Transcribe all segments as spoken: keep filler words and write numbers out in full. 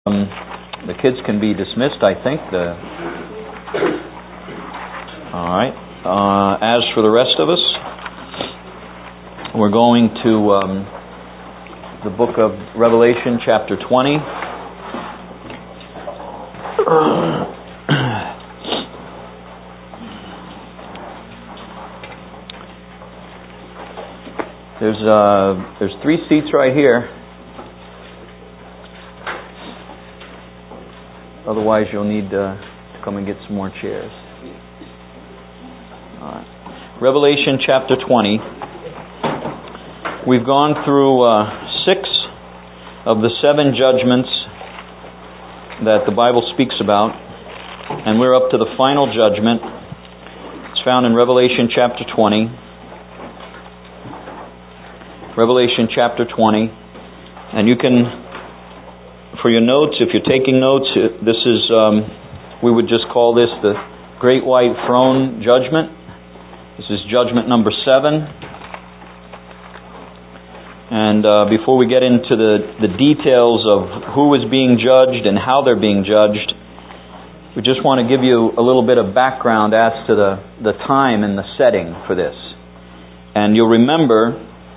Um, the kids can be dismissed, I think. The all right. Uh, as for the rest of us, we're going to um, the book of Revelation, chapter twenty. There's uh, there's three seats right here. Otherwise, you'll need uh, to come and get some more chairs. All right. Revelation chapter twenty. We've gone through uh, six of the seven judgments that the Bible speaks about, and we're up to the final judgment. It's found in Revelation chapter twenty. Revelation chapter twenty. And you can... For your notes, if you're taking notes, this is, um, we would just call this the Great White Throne Judgment. This is judgment number seven. And uh, before we get into the, the details of who is being judged and how they're being judged, we just want to give you a little bit of background as to the, the time and the setting for this. And you'll remember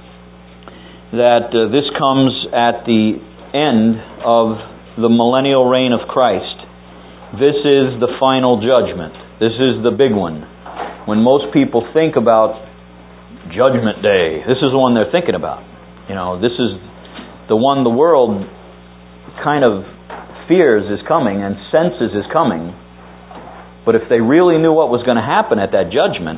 that uh, this comes at the end of the millennial reign of Christ. This is the final judgment. This is the big one. When most people think about Judgment Day, this is the one they're thinking about. You know, this is the one the world kind of fears is coming and senses is coming. But if they really knew what was going to happen at that judgment,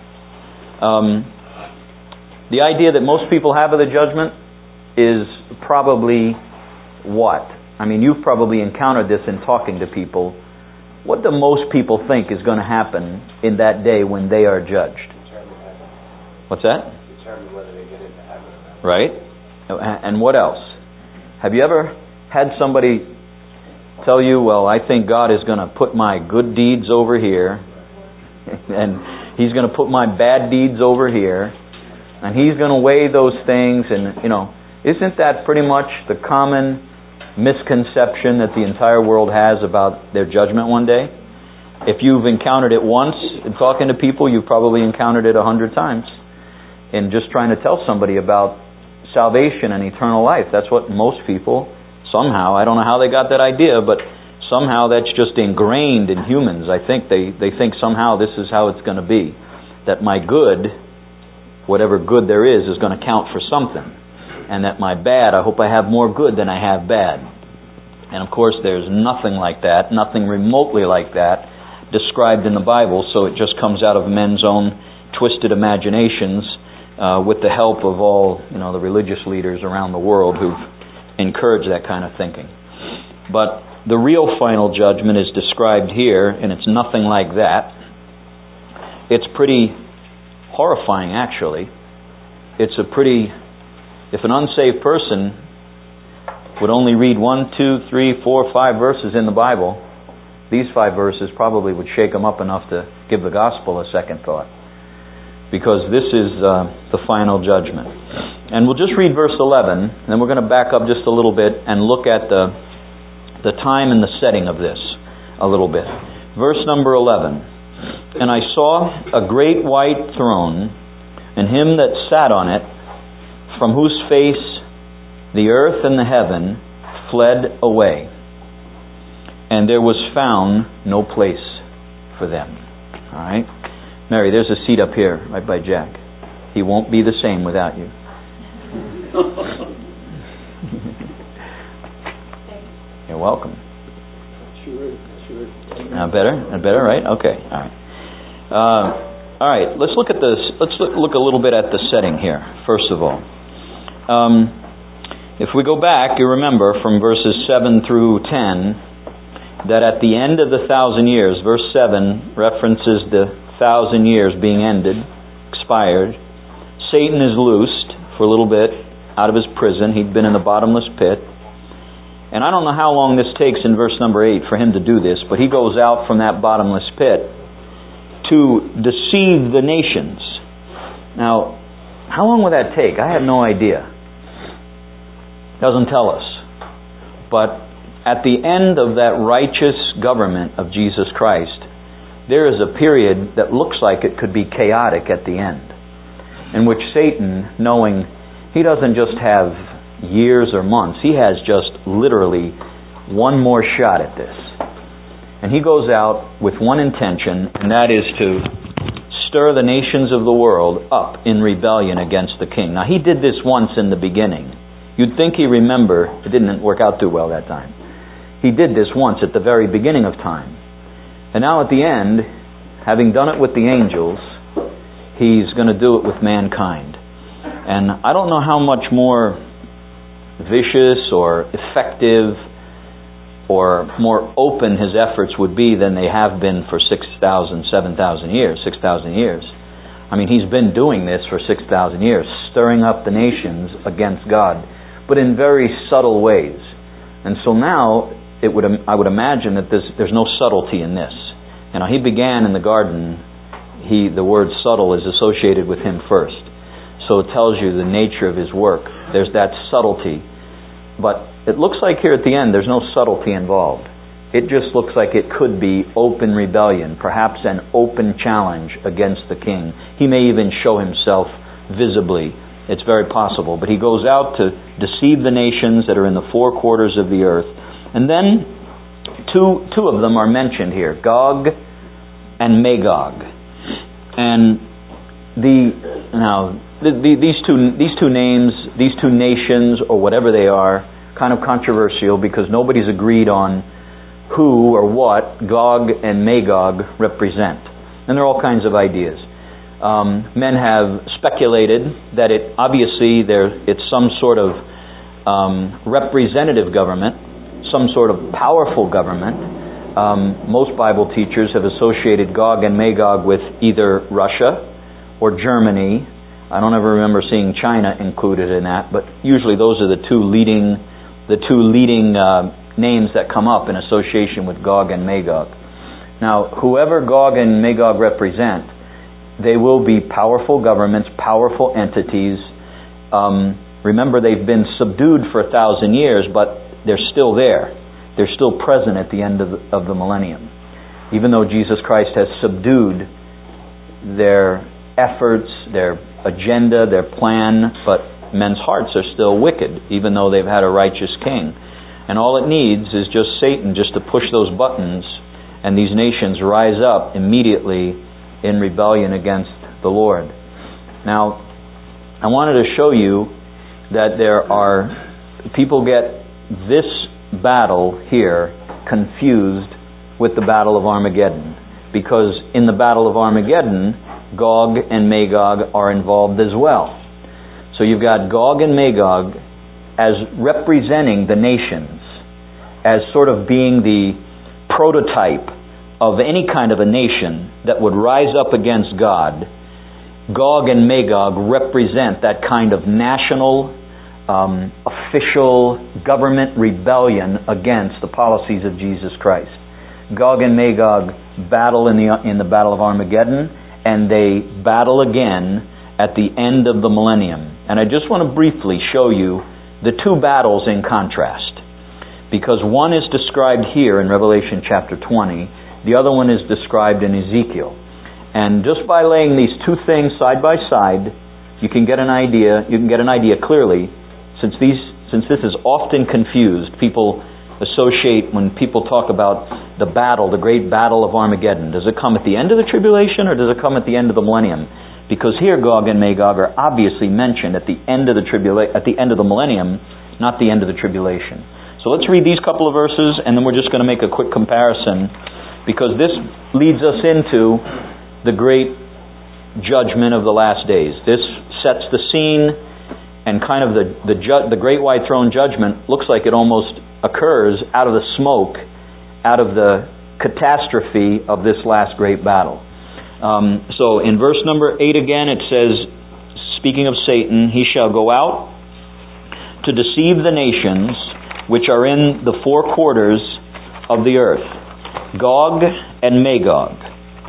um, the idea that most people have of the judgment is probably what? I mean, you've probably encountered this in talking to people. What do most people think is going to happen in that day when they are judged? What's that? Determine whether they get into heaven or not. Right. And what else? Have you ever had somebody tell you, well, I think God is going to put my good deeds over here, and He's going to put my bad deeds over here, and He's going to weigh those things, and, you know, isn't that pretty much the common misconception that the entire world has about their judgment one day? If you've encountered it once in talking to people, you've probably encountered it a hundred times in just trying to tell somebody about salvation and eternal life. That's what most people, somehow, I don't know how they got that idea, but somehow that's just ingrained in humans. I think they, they think somehow this is how it's going to be. That my good, whatever good there is, is going to count for something. And that my bad, I hope I have more good than I have bad. And of course there's nothing like that, nothing remotely like that described in the Bible, so it just comes out of men's own twisted imaginations uh, with the help of all, you know, the religious leaders around the world who've encouraged that kind of thinking. But the real final judgment is described here, and it's nothing like that. It's pretty horrifying, actually. It's a pretty... If an unsaved person would only read one, two, three, four, five verses in the Bible, these five verses probably would shake them up enough to give the gospel a second thought. Because this is uh, the final judgment. And we'll just read verse eleven, and then we're going to back up just a little bit and look at the, the time and the setting of this a little bit. Verse number eleven. And I saw a great white throne, and Him that sat on it, from whose face the earth and the heaven fled away, and there was found no place for them. All right? Mary, there's a seat up here, right by Jack. He won't be the same without you. You're welcome. Now better? Better, right? Okay. All right. Uh, all right. Let's look at this. Let's look, look a little bit at the setting here, first of all. Um, if we go back, you remember from verses seven through ten that at the end of the thousand years, verse seven references the thousand years being ended, expired. Satan is loosed for a little bit out of his prison. He'd been in the bottomless pit. And I don't know how long this takes in verse number eight for him to do this, but he goes out from that bottomless pit to deceive the nations. Now, how long will that take? I have no idea. Doesn't tell us. But at the end of that righteous government of Jesus Christ, there is a period that looks like it could be chaotic at the end, in which Satan, knowing he doesn't just have years or months, he has just literally one more shot at this. And he goes out with one intention, and that is to stir the nations of the world up in rebellion against the king. Now, he did this once in the beginning. You'd think he remember. It didn't work out too well that time. He did this once at the very beginning of time. And now at the end, having done it with the angels, he's going to do it with mankind. And I don't know how much more vicious or effective or more open his efforts would be than they have been for six thousand, seven thousand years, six thousand years. I mean, he's been doing this for six thousand years, stirring up the nations against God, but in very subtle ways. And so now, it would I would imagine that there's, there's no subtlety in this. You know, he began in the garden, he the word subtle is associated with him first. So it tells you the nature of his work. There's that subtlety. But it looks like here at the end there's no subtlety involved. It just looks like it could be open rebellion, perhaps an open challenge against the king. He may even show himself visibly. It's very possible. But he goes out to deceive the nations that are in the four quarters of the earth. And then two two of them are mentioned here, Gog and Magog. And the now the, the, these two these two names, these two nations, or whatever they are, kind of controversial because nobody's agreed on who or what Gog and Magog represent. And there are all kinds of ideas. Um, men have speculated that it obviously there it's some sort of um, representative government, some sort of powerful government. Um, most Bible teachers have associated Gog and Magog with either Russia or Germany. I don't ever remember seeing China included in that, but usually those are the two leading, the two leading uh, names that come up in association with Gog and Magog. Now, whoever Gog and Magog represent, they will be powerful governments, powerful entities. Um, remember, they've been subdued for a thousand years, but they're still there. They're still present at the end of the, of the millennium. Even though Jesus Christ has subdued their efforts, their agenda, their plan, but men's hearts are still wicked, even though they've had a righteous king. And all it needs is just Satan just to push those buttons, and these nations rise up immediately in rebellion against the Lord. Now, I wanted to show you that there are people get this battle here confused with the Battle of Armageddon, because in the Battle of Armageddon, Gog and Magog are involved as well. So you've got Gog and Magog as representing the nations, as sort of being the prototype of any kind of a nation that would rise up against God. Gog and Magog represent that kind of national, um, official government rebellion against the policies of Jesus Christ. Gog and Magog battle in the in the Battle of Armageddon, and they battle again at the end of the millennium. And I just want to briefly show you the two battles in contrast, because one is described here in Revelation chapter twenty, the other one is described in Ezekiel. And just by laying these two things side by side, you can get an idea, you can get an idea clearly, since these since this is often confused. People associate, when people talk about the battle, the great battle of Armageddon, does it come at the end of the tribulation or does it come at the end of the millennium? Because here Gog and Magog are obviously mentioned at the end of the tribula- at the end of the millennium, not the end of the tribulation. So let's read these couple of verses, and then we're just going to make a quick comparison, because this leads us into the great judgment of the last days. This sets the scene, and kind of the the, ju- the great white throne judgment looks like it almost occurs out of the smoke, out of the catastrophe of this last great battle. Um, so in verse number eight again, it says, speaking of Satan, he shall go out to deceive the nations which are in the four quarters of the earth, Gog and Magog,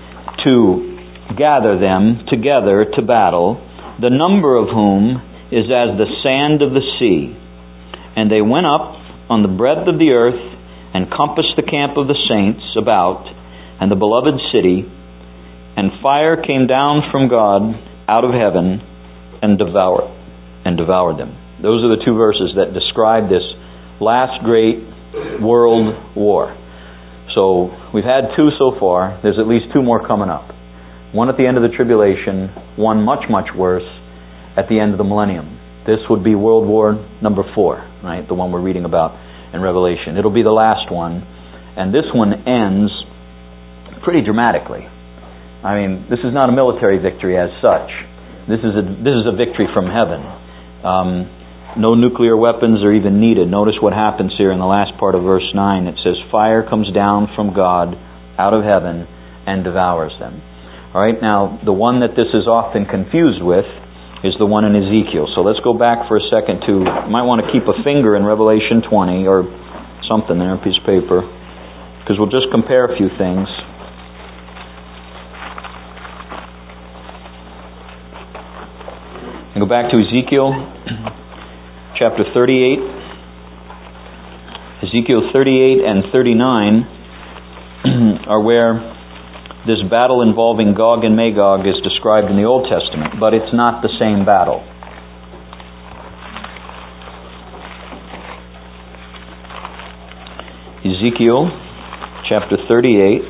to gather them together to battle, the number of whom is as the sand of the sea. And they went up on the breadth of the earth, and compassed the camp of the saints about, and the beloved city, and fire came down from God out of heaven, and devoured, and devoured them. Those are the two verses that describe this last great world war. So we've had two so far. There's at least two more coming up. One at the end of the tribulation, one much, much worse at the end of the millennium. This would be World War number four, right? The one we're reading about in Revelation. It'll be the last one. And this one ends pretty dramatically. I mean, this is not a military victory as such. This is a, this is a victory from heaven. Um, no nuclear weapons are even needed. Notice what happens here in the last part of verse nine. It says, fire comes down from God out of heaven and devours them. All right, now, the one that this is often confused with is the one in Ezekiel. So let's go back for a second to, you might want to keep a finger in Revelation twenty or something there, a piece of paper, because we'll just compare a few things. And go back to Ezekiel chapter thirty-eight. Ezekiel thirty-eight and thirty-nine are where this battle involving Gog and Magog is described in the Old Testament, but it's not the same battle. Ezekiel chapter thirty-eight.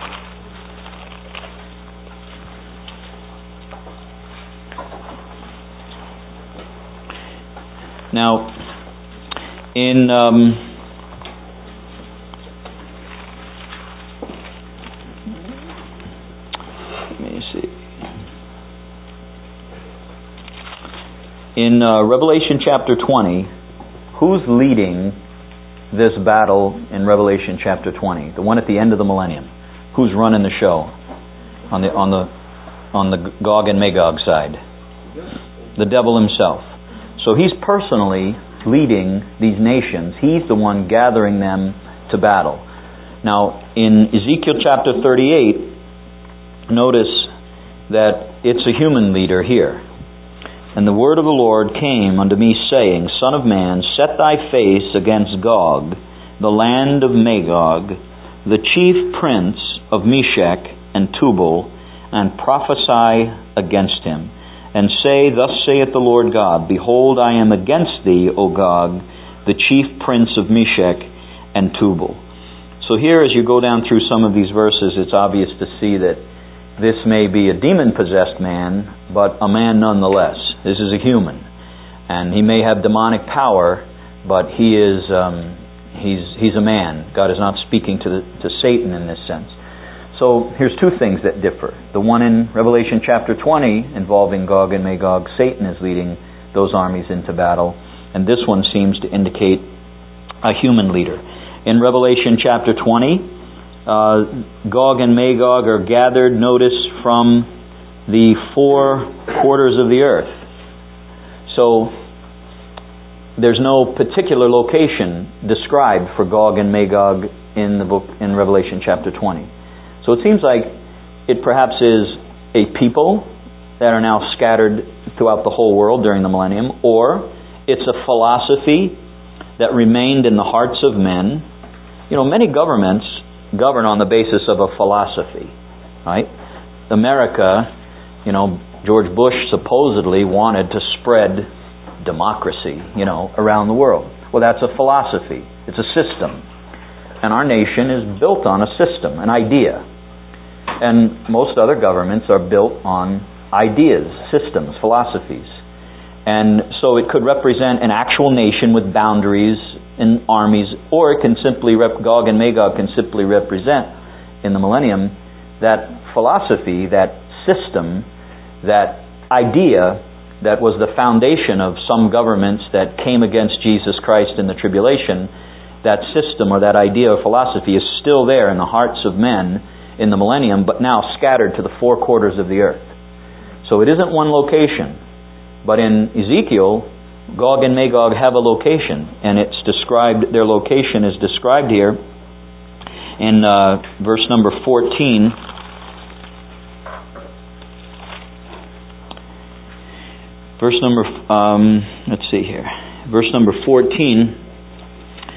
Now, in um, In uh, Revelation chapter twenty, who's leading this battle in Revelation chapter twenty? The one at the end of the millennium. Who's running the show on the on the on the Gog and Magog side? The devil himself. So he's personally leading these nations. He's the one gathering them to battle. Now, in Ezekiel chapter thirty-eight, notice that it's a human leader here. And the word of the Lord came unto me, saying, Son of man, set thy face against Gog, the land of Magog, the chief prince of Meshech and Tubal, and prophesy against him, and say, Thus saith the Lord God, Behold, I am against thee, O Gog, the chief prince of Meshech and Tubal. So here, as you go down through some of these verses, it's obvious to see that this may be a demon-possessed man, but a man nonetheless. This is a human. And he may have demonic power, but he is um, he's he's a man. God is not speaking to the, to Satan in this sense. So here's two things that differ. The one in Revelation chapter twenty involving Gog and Magog, Satan is leading those armies into battle. And this one seems to indicate a human leader. In Revelation chapter twenty, uh, Gog and Magog are gathered, notice, from the four quarters of the earth. So there's no particular location described for Gog and Magog in the book in Revelation chapter twenty. So it seems like it perhaps is a people that are now scattered throughout the whole world during the millennium, or it's a philosophy that remained in the hearts of men. You know, many governments govern on the basis of a philosophy, right? America, you know, George Bush supposedly wanted to spread democracy, you know, around the world. Well, that's a philosophy. It's a system. And our nation is built on a system, an idea. And most other governments are built on ideas, systems, philosophies. And so it could represent an actual nation with boundaries and armies, or it can simply, rep- Gog and Magog can simply represent, in the millennium, that philosophy, that system, that idea that was the foundation of some governments that came against Jesus Christ in the tribulation. That system or that idea or philosophy is still there in the hearts of men in the millennium, but now scattered to the four quarters of the earth. So it isn't one location, but in Ezekiel, Gog and Magog have a location, and it's described, their location is described here in uh, verse number fourteen. Verse number, um, let's see here, verse number fourteen,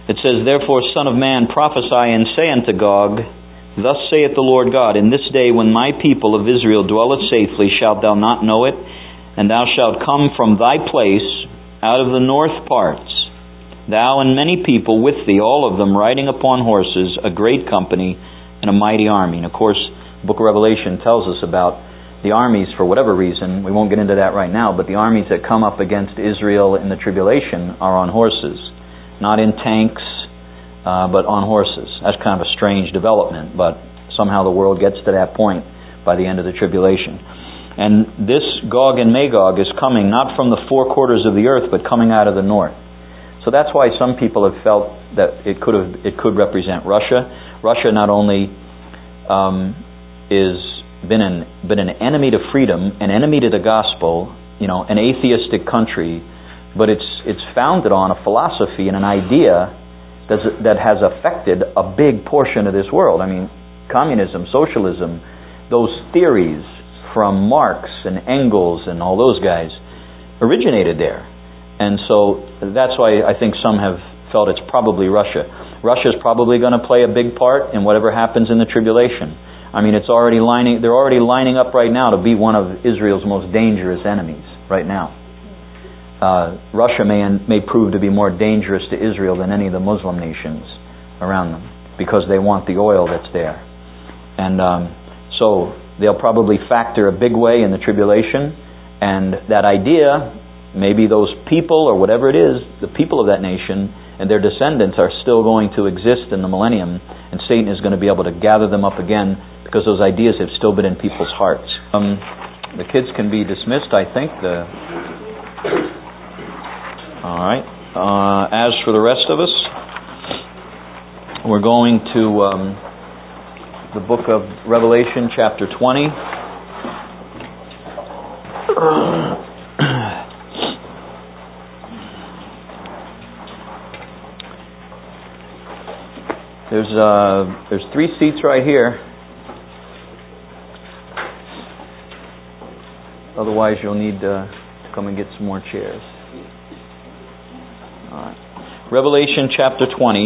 It says, Therefore, Son of Man, prophesy and say unto Gog, Thus saith the Lord God, In this day when my people of Israel dwelleth safely, shalt thou not know it? And thou shalt come from thy place out of the north parts, thou and many people with thee, all of them riding upon horses, a great company and a mighty army. And of course, the book of Revelation tells us about the armies, for whatever reason. We won't get into that right now, but the armies that come up against Israel in the tribulation are on horses. Not in tanks, uh, but on horses. That's kind of a strange development, but somehow the world gets to that point by the end of the tribulation. And this Gog and Magog is coming not from the four quarters of the earth, but coming out of the north. So that's why some people have felt that it could have it could represent Russia. Russia not only um, is been an been an enemy to freedom, an enemy to the gospel, you know, an atheistic country, but it's it's founded on a philosophy and an idea that's, that has affected a big portion of this world. I mean, communism, socialism, those theories from Marx and Engels and all those guys originated there. And so that's why I think some have felt it's probably Russia. Russia's probably going to play a big part in whatever happens in the tribulation. I mean, it's already lining. They're already lining up right now to be one of Israel's most dangerous enemies right now. Uh, Russia may may prove to be more dangerous to Israel than any of the Muslim nations around them because they want the oil that's there. And um, so they'll probably factor a big way in the tribulation. And that idea, maybe those people or whatever it is, the people of that nation and their descendants are still going to exist in the millennium, and Satan is going to be able to gather them up again because those ideas have still been in people's hearts. Um, the kids can be dismissed, I think. The All right. Uh, as for the rest of us, we're going to um, the book of Revelation, chapter twenty. There's uh, there's three seats right here. Otherwise, you'll need uh, to come and get some more chairs. All right. Revelation chapter twenty.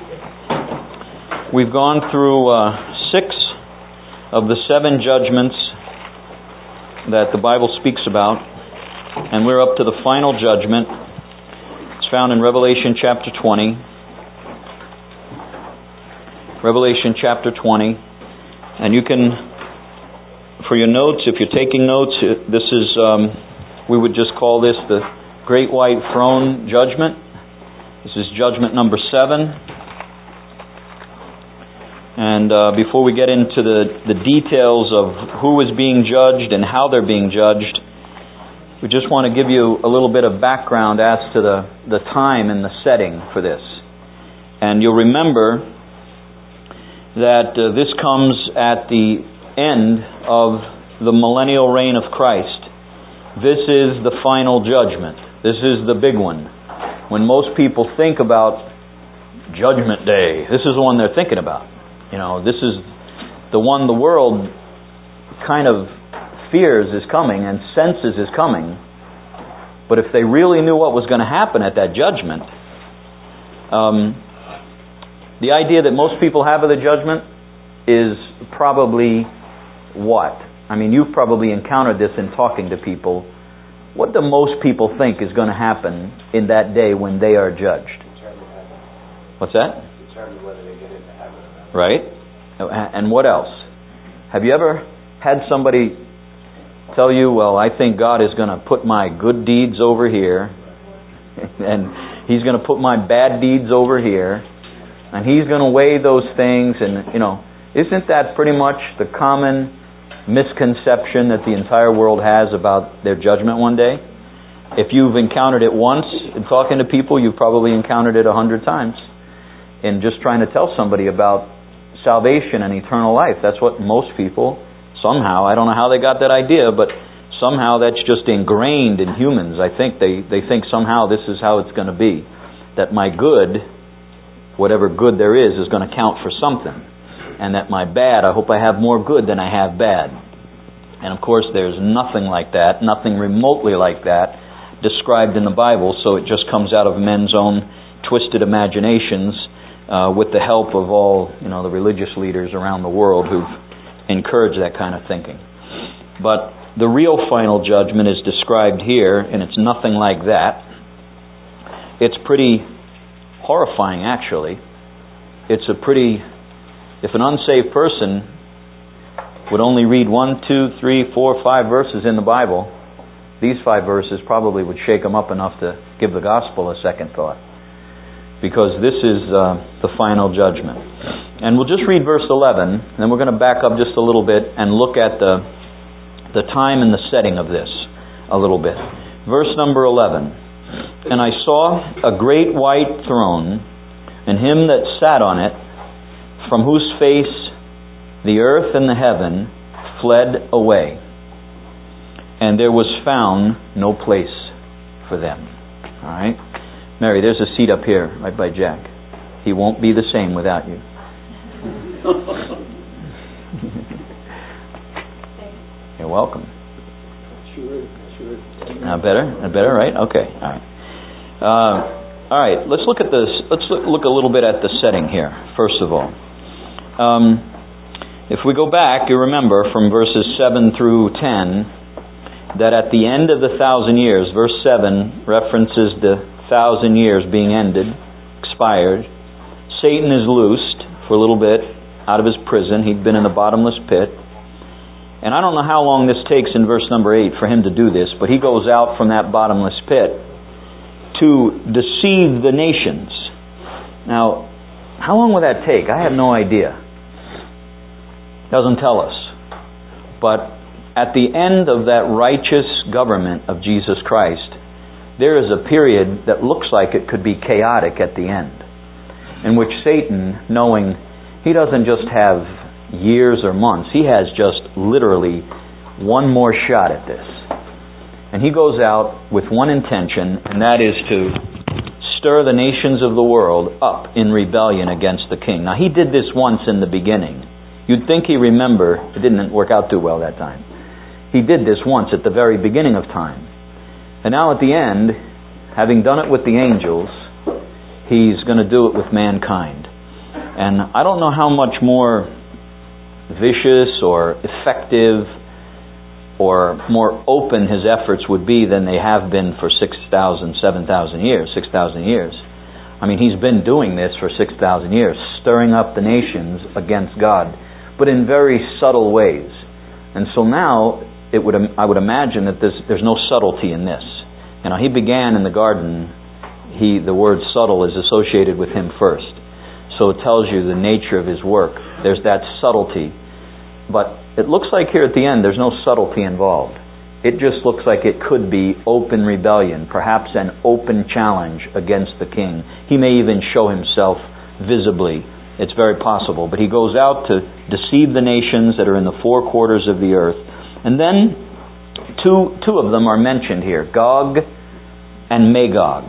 We've gone through uh, six of the seven judgments that the Bible speaks about, and we're up to the final judgment. It's found in Revelation chapter twenty. Revelation chapter twenty. And you can, for your notes, if you're taking notes, this is, um, we would just call this the Great White Throne Judgment. This is judgment number seven. And uh, before we get into the, the details of who is being judged and how they're being judged, we just want to give you a little bit of background as to the, the time and the setting for this. And you'll remember that uh, this comes at the end of the millennial reign of Christ. This is the final judgment. This is the big one. When most people think about Judgment Day, this is the one they're thinking about. You know, this is the one the world kind of fears is coming and senses is coming. But if they really knew what was going to happen at that judgment, um, the idea that most people have of the judgment is probably what? I mean, you've probably encountered this in talking to people. What do most people think is going to happen in that day when they are judged? What's that? Determine whether they get into heaven or not. Right. And what else? Have you ever had somebody tell you, well, I think God is going to put my good deeds over here, and He's going to put my bad deeds over here, and He's going to weigh those things, and, you know, isn't that pretty much the common misconception that the entire world has about their judgment one day? If you've encountered it once in talking to people, you've probably encountered it a hundred times in just trying to tell somebody about salvation and eternal life. That's what most people, somehow, I don't know how they got that idea, but somehow that's just ingrained in humans. I think they, they think somehow this is how it's going to be. That my good, whatever good there is, is going to count for something. And that my bad, I hope I have more good than I have bad. And of course there's nothing like that, nothing remotely like that described in the Bible, so it just comes out of men's own twisted imaginations uh, with the help of all, you know, the religious leaders around the world who've encouraged that kind of thinking. But the real final judgment is described here, and it's nothing like that. It's pretty horrifying, actually. It's a pretty... If an unsaved person would only read one, two, three, four, five verses in the Bible, these five verses probably would shake them up enough to give the gospel a second thought. Because this is uh, the final judgment. And we'll just read verse eleven, and then we're going to back up just a little bit and look at the, the time and the setting of this a little bit. Verse number eleven. And I saw a great white throne, and him that sat on it, from whose face the earth and the heaven fled away, and there was found no place for them. All right? Mary, there's a seat up here, right by Jack. He won't be the same without you. You're welcome. Sure, sure. Now better? Now better, right? Okay. All right. Uh, all right. Let's look at this. Let's look, look a little bit at the setting here. First of all, um, if we go back, you remember from verses seven through ten that at the end of the thousand years, verse seven references the thousand years being ended, expired. Satan is loosed for a little bit out of his prison. He'd been in the bottomless pit. And I don't know how long this takes in verse number eight for him to do this, but he goes out from that bottomless pit to deceive the nations. Now, how long will that take? I have no idea. Doesn't tell us. But at the end of that righteous government of Jesus Christ, there is a period that looks like it could be chaotic at the end, in which Satan, knowing he doesn't just have years or months, he has just literally one more shot at this. And he goes out with one intention, and that is to stir the nations of the world up in rebellion against the king. Now, he did this once in the beginning. You'd think he remembered. It didn't work out too well that time. He did this once at the very beginning of time. And now at the end, having done it with the angels, he's going to do it with mankind. And I don't know how much more vicious or effective or more open his efforts would be than they have been for six thousand, seven thousand years, six thousand years. I mean, he's been doing this for six thousand years, stirring up the nations against God, but in very subtle ways. And so now, it would I would imagine that there's, there's no subtlety in this. You know, he began in the garden, he the word subtle is associated with him first. So it tells you the nature of his work. There's that subtlety. But it looks like here at the end there's no subtlety involved. It just looks like it could be open rebellion, perhaps an open challenge against the king. He may even show himself visibly. It's very possible. But he goes out to deceive the nations that are in the four quarters of the earth. And then two two of them are mentioned here, Gog and Magog.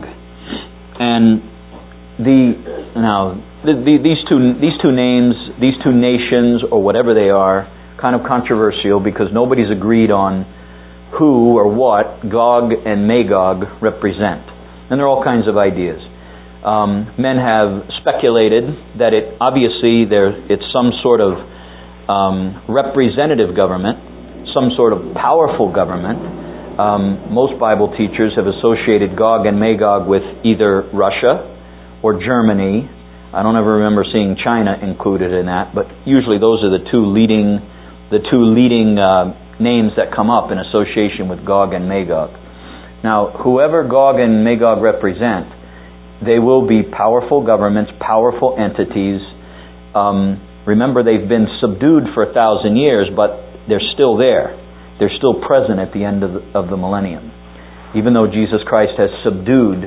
And the now the, the, these two these two names, these two nations, or whatever they are, kind of controversial because nobody's agreed on who or what Gog and Magog represent. And there are all kinds of ideas. Um, men have speculated that it obviously there it's some sort of um, representative government, some sort of powerful government. Um, most Bible teachers have associated Gog and Magog with either Russia or Germany. I don't ever remember seeing China included in that, but usually those are the two leading, the two leading uh, names that come up in association with Gog and Magog. Now, whoever Gog and Magog represent, they will be powerful governments, powerful entities. Um, remember, they've been subdued for a thousand years, but they're still there. They're still present at the end of the, of the millennium. Even though Jesus Christ has subdued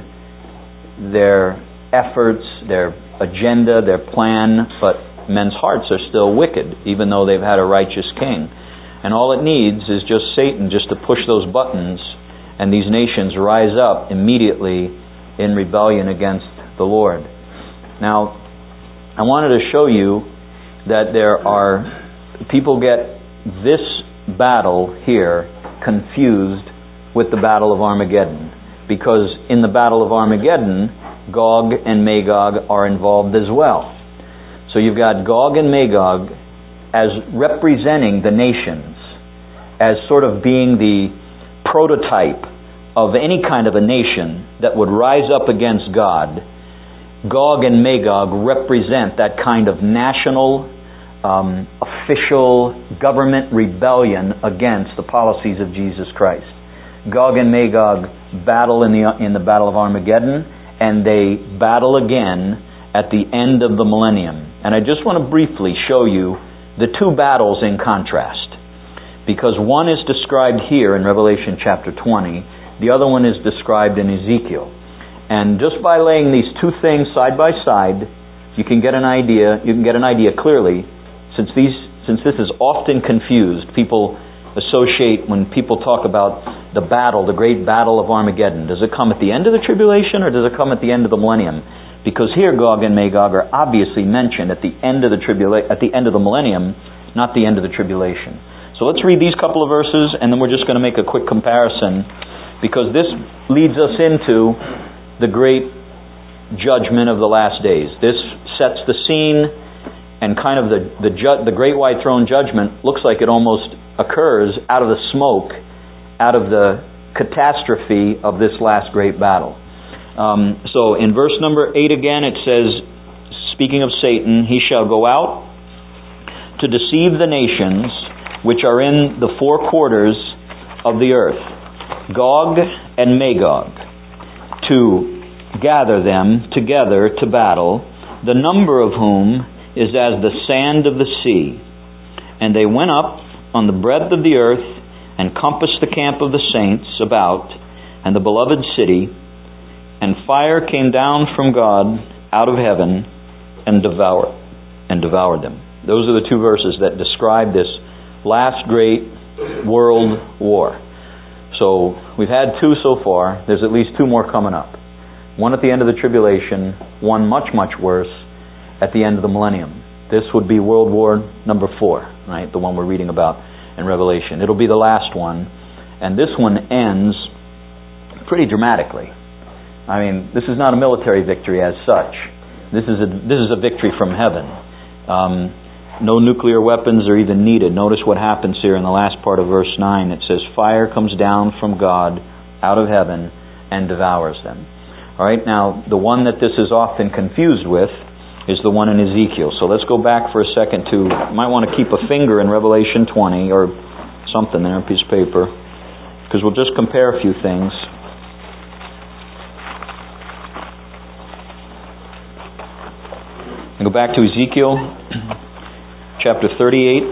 their efforts, their agenda, their plan, but men's hearts are still wicked, even though they've had a righteous king. And all it needs is just Satan just to push those buttons, and these nations rise up immediately in rebellion against the Lord. Now, I wanted to show you that there are people get this battle here confused with the Battle of Armageddon, because in the Battle of Armageddon Gog and Magog are involved as well. So you've got Gog and Magog as representing the nations, as sort of being the prototype of any kind of a nation that would rise up against God. Gog and Magog represent that kind of national, um, official government rebellion against the policies of Jesus Christ. Gog and Magog battle in the in the Battle of Armageddon, and they battle again at the end of the millennium. And I just want to briefly show you the two battles in contrast, because one is described here in Revelation chapter twenty, the other one is described in Ezekiel. And just by laying these two things side by side, you can get an idea. You can get an idea clearly, since these since this is often confused. People associate, when people talk about the battle, the great battle of Armageddon, does it come at the end of the tribulation or does it come at the end of the millennium? Because here Gog and Magog are obviously mentioned at the end of the tribula- at the end of the millennium, not the end of the tribulation. So let's read these couple of verses, and then we're just going to make a quick comparison, because this leads us into the great judgment of the last days. This sets the scene, and kind of the the, ju- the great white throne judgment looks like it almost occurs out of the smoke, out of the catastrophe of this last great battle. Um, so in verse number eight again, it says, speaking of Satan, he shall go out to deceive the nations which are in the four quarters of the earth, Gog and Magog, to gather them together to battle, the number of whom is as the sand of the sea. And they went up on the breadth of the earth, and compassed the camp of the saints about, and the beloved city, and fire came down from God out of heaven, and devoured, and devoured them. Those are the two verses that describe this last great world war. So we've had two so far. There's at least two more coming up. One at the end of the tribulation, one much, much worse at the end of the millennium. This would be World War number four, right? The one we're reading about in Revelation. It'll be the last one, and this one ends pretty dramatically. I mean, this is not a military victory as such. This is a this is a victory from heaven. Um, no nuclear weapons are even needed. Notice what happens here in the last part of verse nine. It says, "Fire comes down from God out of heaven and devours them." All right. Now, the one that this is often confused with is the one in Ezekiel. So let's go back for a second to, you might want to keep a finger in Revelation twenty or something there, a piece of paper, because we'll just compare a few things. And go back to Ezekiel chapter thirty-eight.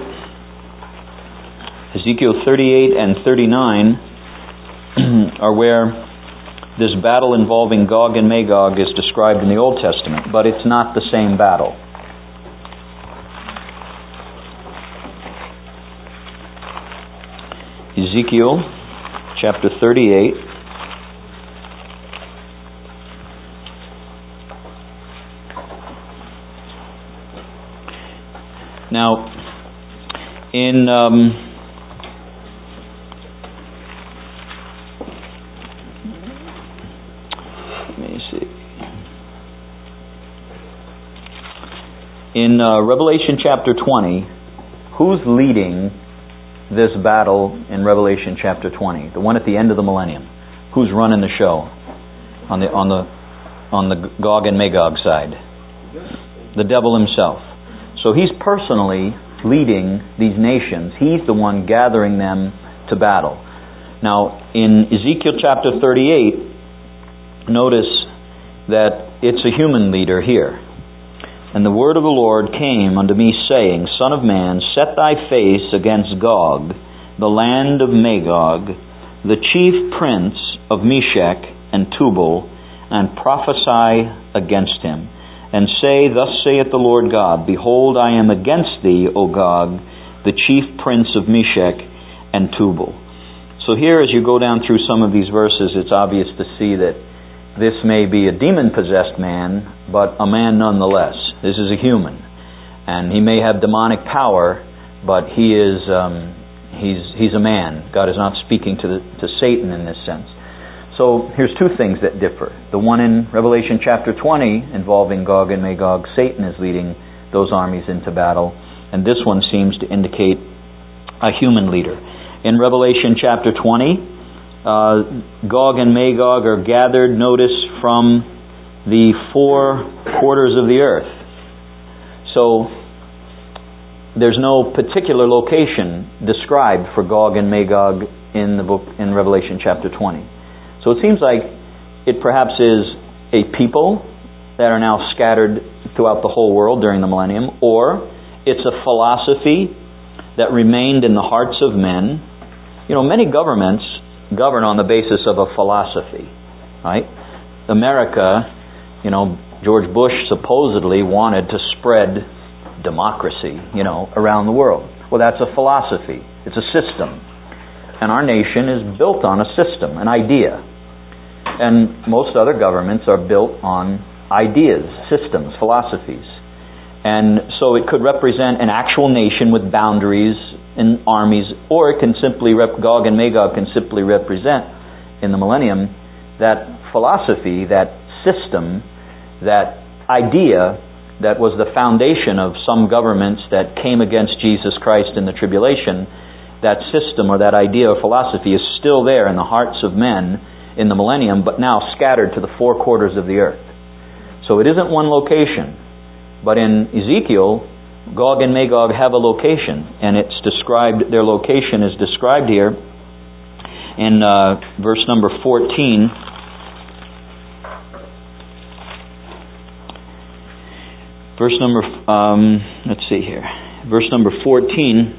Ezekiel thirty-eight and thirty-nine are where this battle involving Gog and Magog is described in the Old Testament, but it's not the same battle. Ezekiel chapter thirty-eight. Now, in um, In uh, Revelation chapter twenty, who's leading this battle in Revelation chapter twenty? The one at the end of the millennium. Who's running the show on the on the on the Gog and Magog side? The devil himself. So he's personally leading these nations. He's the one gathering them to battle. Now, in Ezekiel chapter thirty-eight, notice that it's a human leader here. "And the word of the Lord came unto me, saying, Son of man, set thy face against Gog, the land of Magog, the chief prince of Meshech and Tubal, and prophesy against him, and say, Thus saith the Lord God, Behold, I am against thee, O Gog, the chief prince of Meshech and Tubal." So here, as you go down through some of these verses, it's obvious to see that this may be a demon-possessed man, but a man nonetheless. This is a human, and he may have demonic power, but he is um, he's he's a man. God is not speaking to the, to Satan in this sense. So here's two things that differ. The one in Revelation chapter twenty involving Gog and Magog, Satan is leading those armies into battle. And this one seems to indicate a human leader. In Revelation chapter twenty, uh, Gog and Magog are gathered, notice, from the four quarters of the earth. So there's no particular location described for Gog and Magog in the book in Revelation chapter twenty. So it seems like it perhaps is a people that are now scattered throughout the whole world during the millennium, or it's a philosophy that remained in the hearts of men. You know, many governments govern on the basis of a philosophy, right? America, you know, George Bush supposedly wanted to spread democracy, you know, around the world. Well, that's a philosophy. It's a system. And our nation is built on a system, an idea. And most other governments are built on ideas, systems, philosophies. And so it could represent an actual nation with boundaries and armies, or it can simply, rep- Gog and Magog can simply represent, in the millennium, that philosophy, that system, that idea that was the foundation of some governments that came against Jesus Christ in the tribulation. That system or that idea or philosophy is still there in the hearts of men in the millennium, but now scattered to the four quarters of the earth. So it isn't one location, but in Ezekiel, Gog and Magog have a location, and it's described, their location is described here in uh, verse number fourteen. Verse number, um, let's see here, verse number fourteen,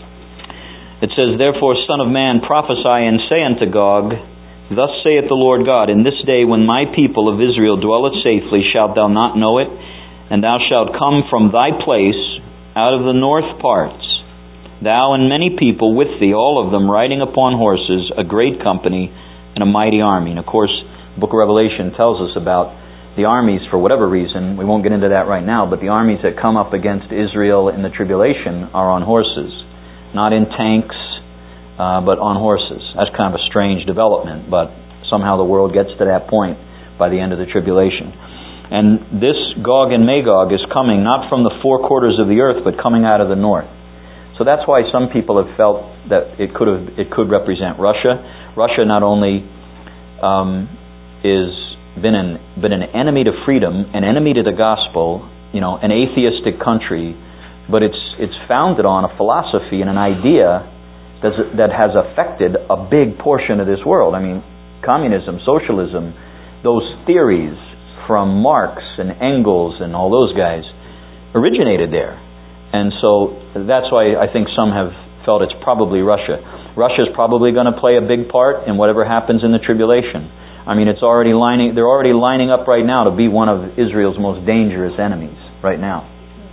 it says, "Therefore, Son of man, prophesy and say unto Gog, Thus saith the Lord God, In this day when my people of Israel dwelleth safely, shalt thou not know it? And thou shalt come from thy place out of the north parts, thou and many people with thee, all of them riding upon horses, a great company and a mighty army." And of course, the book of Revelation tells us about the armies, for whatever reason, we won't get into that right now, but the armies that come up against Israel in the tribulation are on horses. Not in tanks, uh, but on horses. That's kind of a strange development, but somehow the world gets to that point by the end of the tribulation. And this Gog and Magog is coming not from the four quarters of the earth, but coming out of the north. So that's why some people have felt that it could have it could represent Russia. Russia not only um, is been an been an enemy to freedom, an enemy to the gospel, you know, an atheistic country, but it's it's founded on a philosophy and an idea that's, that has affected a big portion of this world. I mean, communism, socialism, those theories from Marx and Engels and all those guys originated there. And so that's why I think some have felt it's probably Russia. Russia's probably going to play a big part in whatever happens in the tribulation. I mean, it's already lining. They're already lining up right now to be one of Israel's most dangerous enemies right now.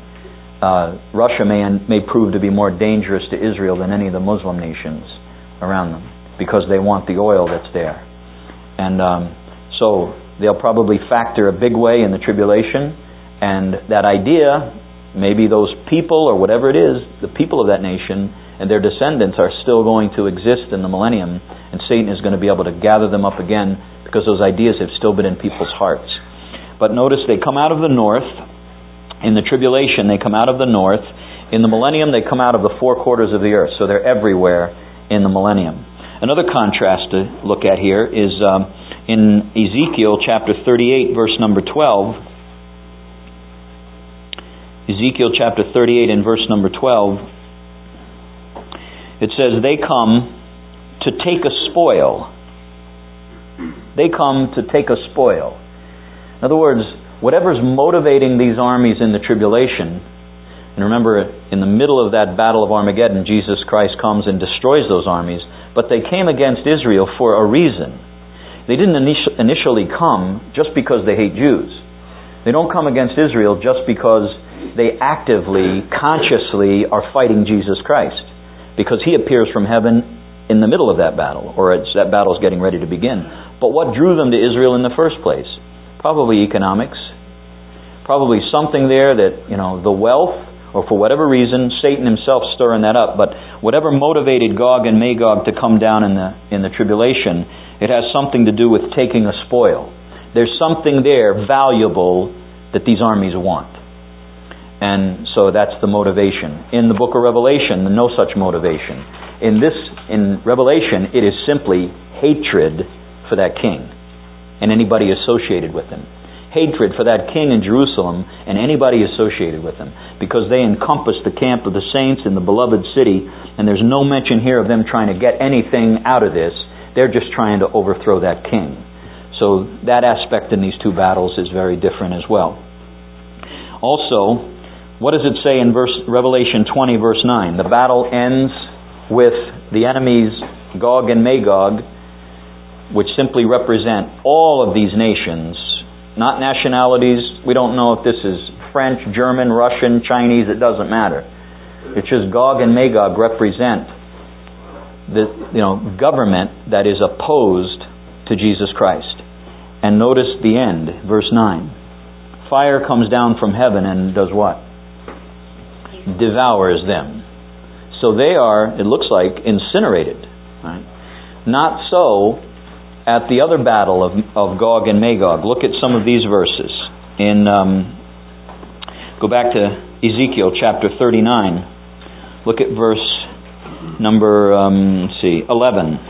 Uh, Russia may may prove to be more dangerous to Israel than any of the Muslim nations around them because they want the oil that's there. And um, so they'll probably factor a big way in the tribulation. And that idea, maybe those people or whatever it is, the people of that nation and their descendants are still going to exist in the millennium, and Satan is going to be able to gather them up again because those ideas have still been in people's hearts. But notice they come out of the north. In the tribulation, they come out of the north. In the millennium, they come out of the four quarters of the earth. So they're everywhere in the millennium. Another contrast to look at here is um, in Ezekiel chapter thirty-eight, verse number twelve. Ezekiel chapter thirty-eight and verse number twelve. It says, "They come to take a spoil." They come to take a spoil. In other words, whatever's motivating these armies in the tribulation, and remember, in the middle of that battle of Armageddon, Jesus Christ comes and destroys those armies, but they came against Israel for a reason. They didn't initially come just because they hate Jews. They don't come against Israel just because they actively, consciously are fighting Jesus Christ, because He appears from heaven in the middle of that battle, or it's, that battle is getting ready to begin. But what drew them to Israel in the first place? Probably economics. Probably something there that, you know, the wealth, or for whatever reason, Satan himself stirring that up. But whatever motivated Gog and Magog to come down in the in the tribulation, It has something to do with taking a spoil. There's something there valuable that these armies want. And so that's the motivation. In the book of Revelation, no such motivation. In this, in Revelation, it is simply hatred for that king and anybody associated with him. Hatred for that king in Jerusalem and anybody associated with him, because they encompass the camp of the saints in the beloved city, and there's no mention here of them trying to get anything out of this. They're just trying to overthrow that king. So that aspect in these two battles is very different as well. Also, what does it say in verse Revelation twenty, verse nine? The battle ends with the enemies Gog and Magog, which simply represent all of these nations, not nationalities. We don't know if this is French, German, Russian, Chinese. It doesn't matter. It's just Gog and Magog represent the you know government that is opposed to Jesus Christ. And notice the end, verse nine. Fire comes down from heaven and does what? Devours them. So they are, it looks like, incinerated. Right? Not so at the other battle of, of Gog and Magog. Look at some of these verses. In um, go back to Ezekiel chapter thirty-nine. Look at verse number um, let's see, eleven.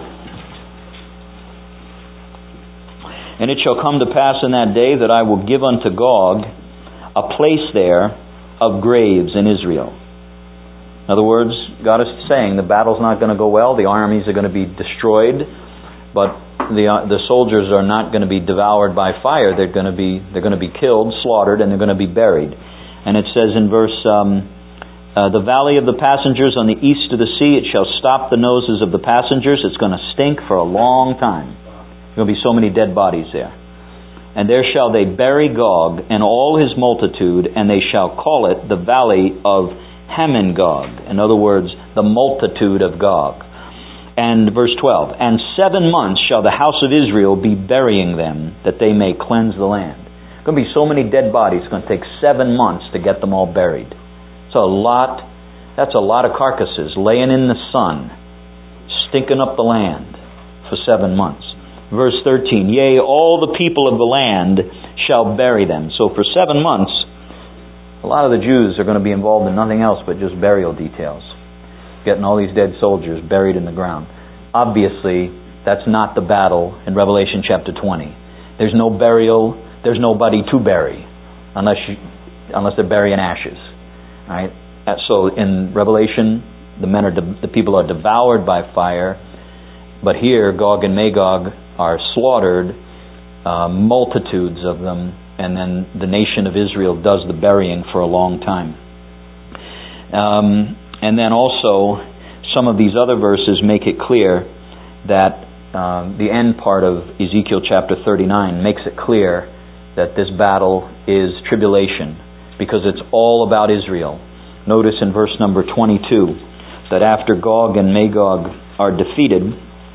And it shall come to pass in that day that I will give unto Gog a place there of graves in Israel. In other words, God is saying the battle's not going to go well, the armies are going to be destroyed, but the uh, the soldiers are not going to be devoured by fire. They're going to be they're going to be killed, slaughtered, and they're going to be buried. And it says in verse um, uh, the valley of the passengers on the east of the sea, it shall stop the noses of the passengers. It's going to stink for a long time. There will be so many dead bodies there. And there shall they bury Gog and all his multitude, and they shall call it the valley of Hamon-Gog. In other words, the multitude of Gog. And verse twelve, and seven months shall the house of Israel be burying them, that they may cleanse the land. There's going to be so many dead bodies, it's going to take seven months to get them all buried. So a lot, that's a lot of carcasses laying in the sun, stinking up the land for seven months. Verse thirteen, yea, all the people of the land shall bury them. So for seven months, a lot of the Jews are going to be involved in nothing else but just burial details. Getting all these dead soldiers buried in the ground. Obviously, that's not the battle in Revelation chapter twenty. There's no burial, there's nobody to bury, unless you, unless they're burying ashes. All right? So in Revelation, the men are de- the people are devoured by fire, but here Gog and Magog are slaughtered, uh, multitudes of them, and then the nation of Israel does the burying for a long time. Um, and then also, some of these other verses make it clear that um, the end part of Ezekiel chapter thirty-nine makes it clear that this battle is tribulation, because it's all about Israel. Notice in verse number twenty-two that after Gog and Magog are defeated,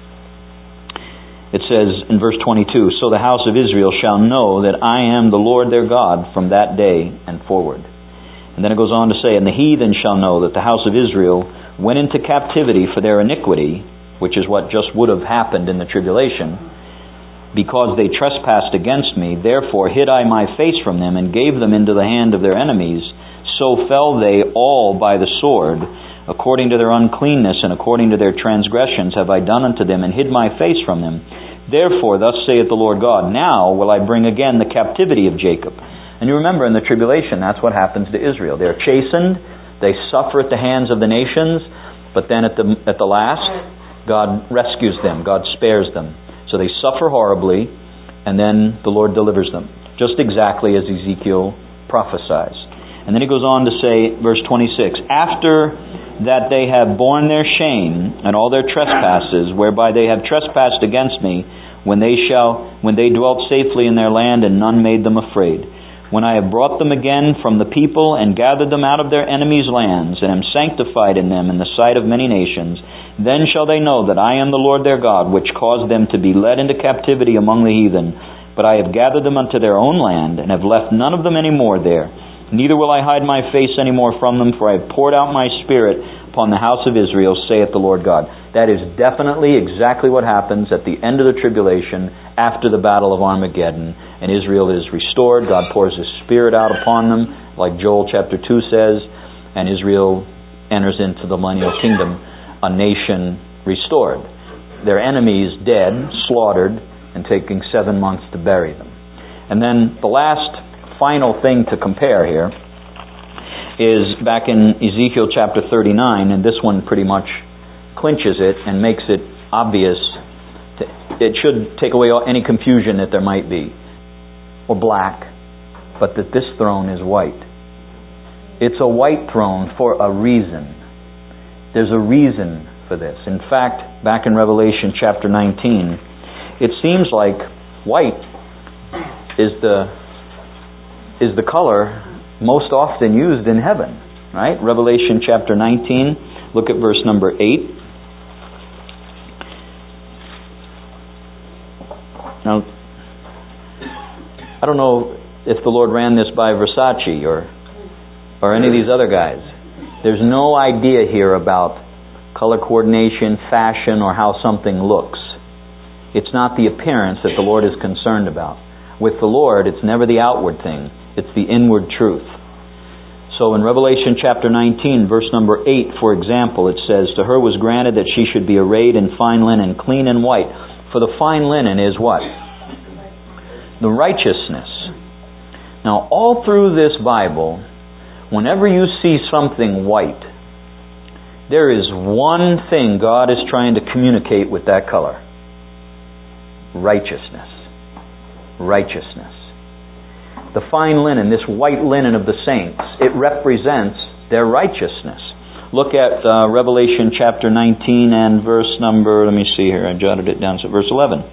it says in verse twenty-two, so the house of Israel shall know that I am the Lord their God from that day and forward. And then it goes on to say, and the heathen shall know that the house of Israel went into captivity for their iniquity, which is what just would have happened in the tribulation, because they trespassed against me. Therefore hid I my face from them and gave them into the hand of their enemies. So fell they all by the sword. According to their uncleanness and according to their transgressions have I done unto them, and hid my face from them. Therefore, thus saith the Lord God, now will I bring again the captivity of Jacob. And you remember in the tribulation, that's what happens to Israel. They're chastened, they suffer at the hands of the nations, but then at the at the last, God rescues them, God spares them. So they suffer horribly, and then the Lord delivers them, just exactly as Ezekiel prophesies. And then he goes on to say, verse twenty-six, after that they have borne their shame and all their trespasses, whereby they have trespassed against me, when they shall, when they dwelt safely in their land, and none made them afraid. When I have brought them again from the people, and gathered them out of their enemies' lands, and am sanctified in them in the sight of many nations, then shall they know that I am the Lord their God, which caused them to be led into captivity among the heathen. But I have gathered them unto their own land, and have left none of them any more there. Neither will I hide my face any more from them, for I have poured out my spirit upon the house of Israel, saith the Lord God. That is definitely exactly what happens at the end of the tribulation, after the battle of Armageddon, and Israel is restored. God pours His Spirit out upon them, like Joel chapter two says, and Israel enters into the millennial kingdom, a nation restored. Their enemies dead, slaughtered, and taking seven months to bury them. And then the last final thing to compare here is back in Ezekiel chapter thirty-nine, and this one pretty much clinches it and makes it obvious. To, it should take away any confusion that there might be, or black, but that this throne is white. It's a white throne for a reason. There's a reason for this. In fact, back in Revelation chapter nineteen, it seems like white is the is the color most often used in heaven, right? Revelation chapter nineteen, look at verse number eight. Now, I don't know if the Lord ran this by Versace or or any of these other guys. There's no idea here about color coordination, fashion, or how something looks. It's not the appearance that the Lord is concerned about. With the Lord, it's never the outward thing. It's the inward truth. So in Revelation chapter nineteen, verse number eight, for example, it says, to her was granted that she should be arrayed in fine linen, clean and white. For the fine linen is what? The righteousness. Now, all through this Bible, whenever you see something white, there is one thing God is trying to communicate with that color. Righteousness. Righteousness. The fine linen, this white linen of the saints, it represents their righteousness. Look at uh, Revelation chapter nineteen and verse number, let me see here, I jotted it down, so verse eleven.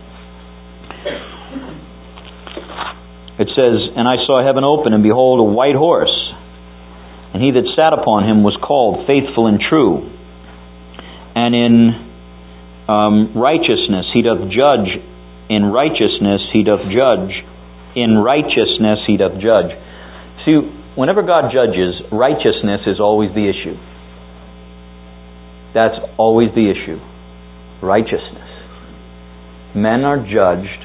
It says, and I saw heaven open, and behold, a white horse. And he that sat upon him was called Faithful and True. And in um, righteousness he doth judge. In righteousness he doth judge. In righteousness he doth judge. See, whenever God judges, righteousness is always the issue. That's always the issue. Righteousness. Men are judged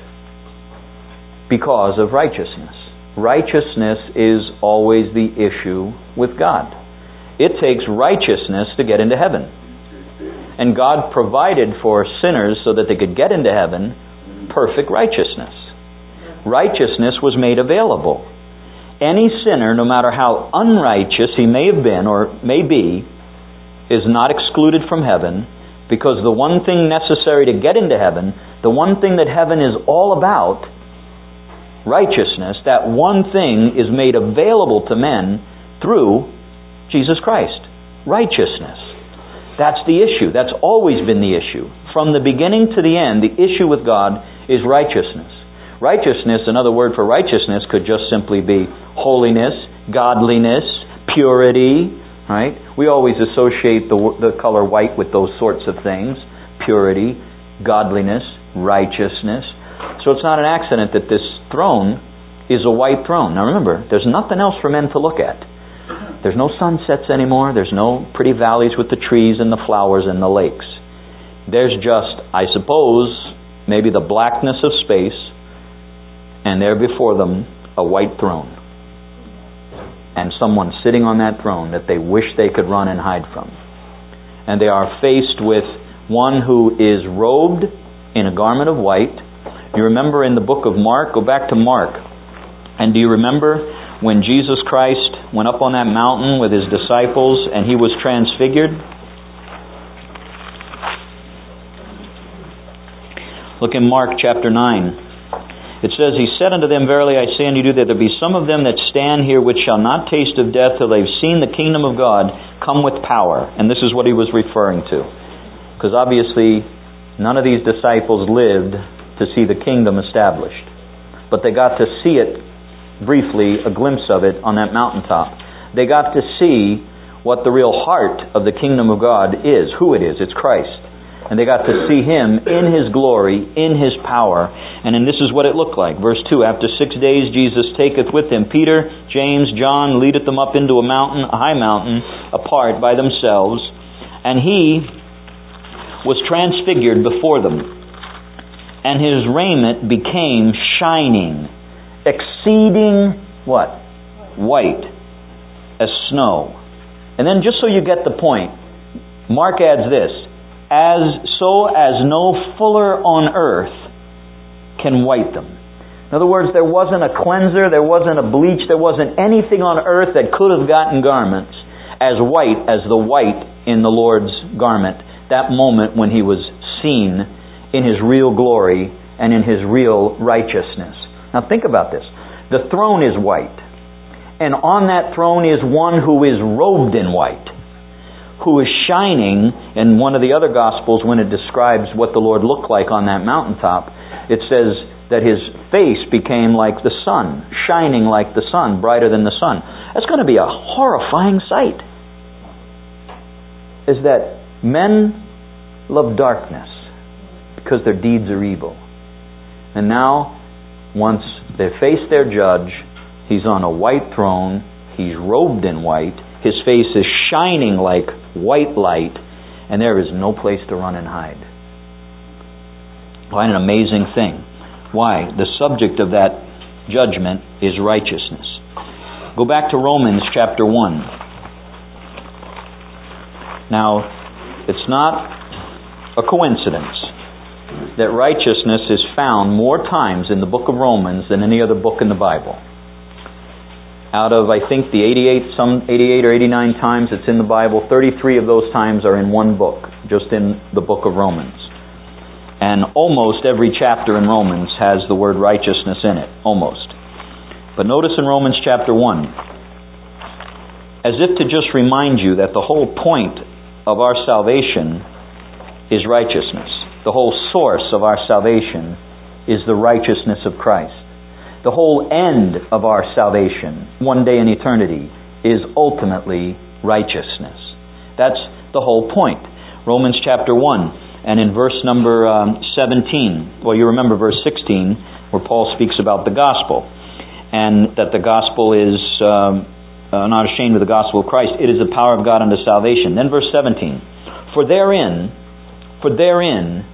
because of righteousness. Righteousness is always the issue with God. It takes righteousness to get into heaven. And God provided for sinners so that they could get into heaven perfect righteousness. Righteousness was made available. Any sinner, no matter how unrighteous he may have been or may be, is not excluded from heaven, because the one thing necessary to get into heaven, the one thing that heaven is all about, righteousness, that one thing is made available to men through Jesus Christ. Righteousness. That's the issue. That's always been the issue. From the beginning to the end, the issue with God is righteousness. Righteousness, another word for righteousness, could just simply be holiness, godliness, purity, right? We always associate the, the color white with those sorts of things. Purity, godliness, righteousness. So it's not an accident that this throne is a white throne. Now remember, there's nothing else for men to look at. There's no sunsets anymore. There's no pretty valleys with the trees and the flowers and the lakes. There's just, I suppose, maybe the blackness of space, and there before them, a white throne. And someone sitting on that throne that they wish they could run and hide from. And they are faced with one who is robed in a garment of white. You remember in the book of Mark, go back to Mark, and do you remember when Jesus Christ went up on that mountain with His disciples and He was transfigured? Look in Mark chapter nine. It says, He said unto them, Verily I say unto you, that there be some of them that stand here which shall not taste of death till they've seen the kingdom of God come with power. And this is what He was referring to. Because obviously none of these disciples lived to see the kingdom established. But they got to see it briefly, a glimpse of it on that mountaintop. They got to see what the real heart of the kingdom of God is, who it is. It's Christ. And they got to see Him in His glory, in His power. And then this is what it looked like. Verse two, After six days Jesus taketh with Him Peter, James, John, leadeth them up into a mountain, a high mountain, apart by themselves. And he was transfigured before them, and his raiment became shining, exceeding what? White as snow. And then just so you get the point, Mark adds this, as so as no fuller on earth can white them. In other words, there wasn't a cleanser, there wasn't a bleach, there wasn't anything on earth that could have gotten garments as white as the white in the Lord's garment, that moment when He was seen in His real glory and in His real righteousness. Now think about this. The throne is white, and on that throne is one who is robed in white, who is shining. In one of the other Gospels, when it describes what the Lord looked like on that mountaintop, it says that His face became like the sun, shining like the sun, brighter than the sun. That's going to be a horrifying sight. Is that men love darkness because their deeds are evil. And now, once they face their judge, He's on a white throne, He's robed in white, His face is shining like white light, and there is no place to run and hide. What an amazing thing. Why? The subject of that judgment is righteousness. Go back to Romans chapter one. Now, it's not a coincidence that righteousness is found more times in the book of Romans than any other book in the Bible. Out of, I think, the eighty-eight, some eighty-eight or eighty-nine times it's in the Bible, thirty-three of those times are in one book, just in the book of Romans. And almost every chapter in Romans has the word righteousness in it. Almost. But notice in Romans chapter one, as if to just remind you that the whole point of our salvation is righteousness. The whole source of our salvation is the righteousness of Christ. The whole end of our salvation, one day in eternity, is ultimately righteousness. That's the whole point. Romans chapter one. And in verse number um, seventeen, well, you remember verse sixteen, where Paul speaks about the gospel, and that the gospel is um, uh, not ashamed of the gospel of Christ. It is the power of God unto salvation. Then verse seventeen, for therein, for therein,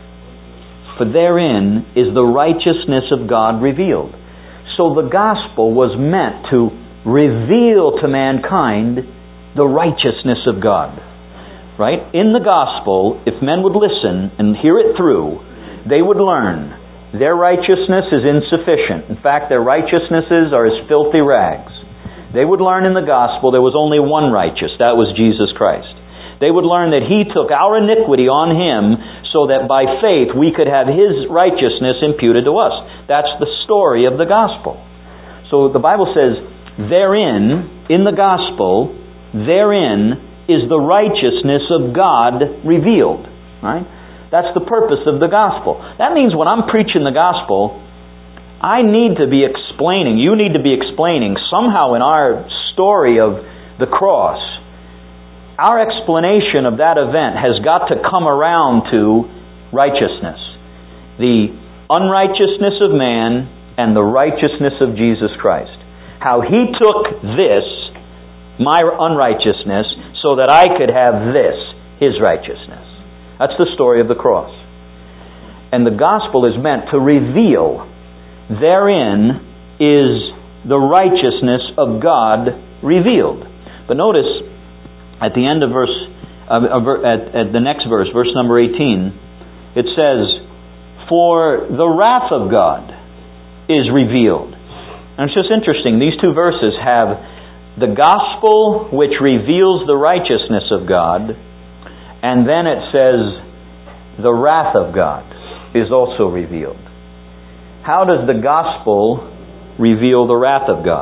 for therein is the righteousness of God revealed. So the gospel was meant to reveal to mankind the righteousness of God. Right? In the gospel, if men would listen and hear it through, they would learn their righteousness is insufficient. In fact, their righteousnesses are as filthy rags. They would learn in the gospel there was only one righteous. That was Jesus Christ. They would learn that He took our iniquity on Him so that by faith we could have His righteousness imputed to us. That's the story of the gospel. So the Bible says, therein, in the gospel, therein is the righteousness of God revealed. Right? That's the purpose of the gospel. That means when I'm preaching the gospel, I need to be explaining, you need to be explaining somehow in our story of the cross, our explanation of that event has got to come around to righteousness. The unrighteousness of man and the righteousness of Jesus Christ. How He took this, my unrighteousness, so that I could have this, His righteousness. That's the story of the cross. And the gospel is meant to reveal, therein is the righteousness of God revealed. But notice, at the end of verse, uh, at, at the next verse, verse number eighteen, it says, for the wrath of God is revealed. And it's just interesting, these two verses have the gospel which reveals the righteousness of God, and then it says the wrath of God is also revealed. How does the gospel reveal the wrath of God?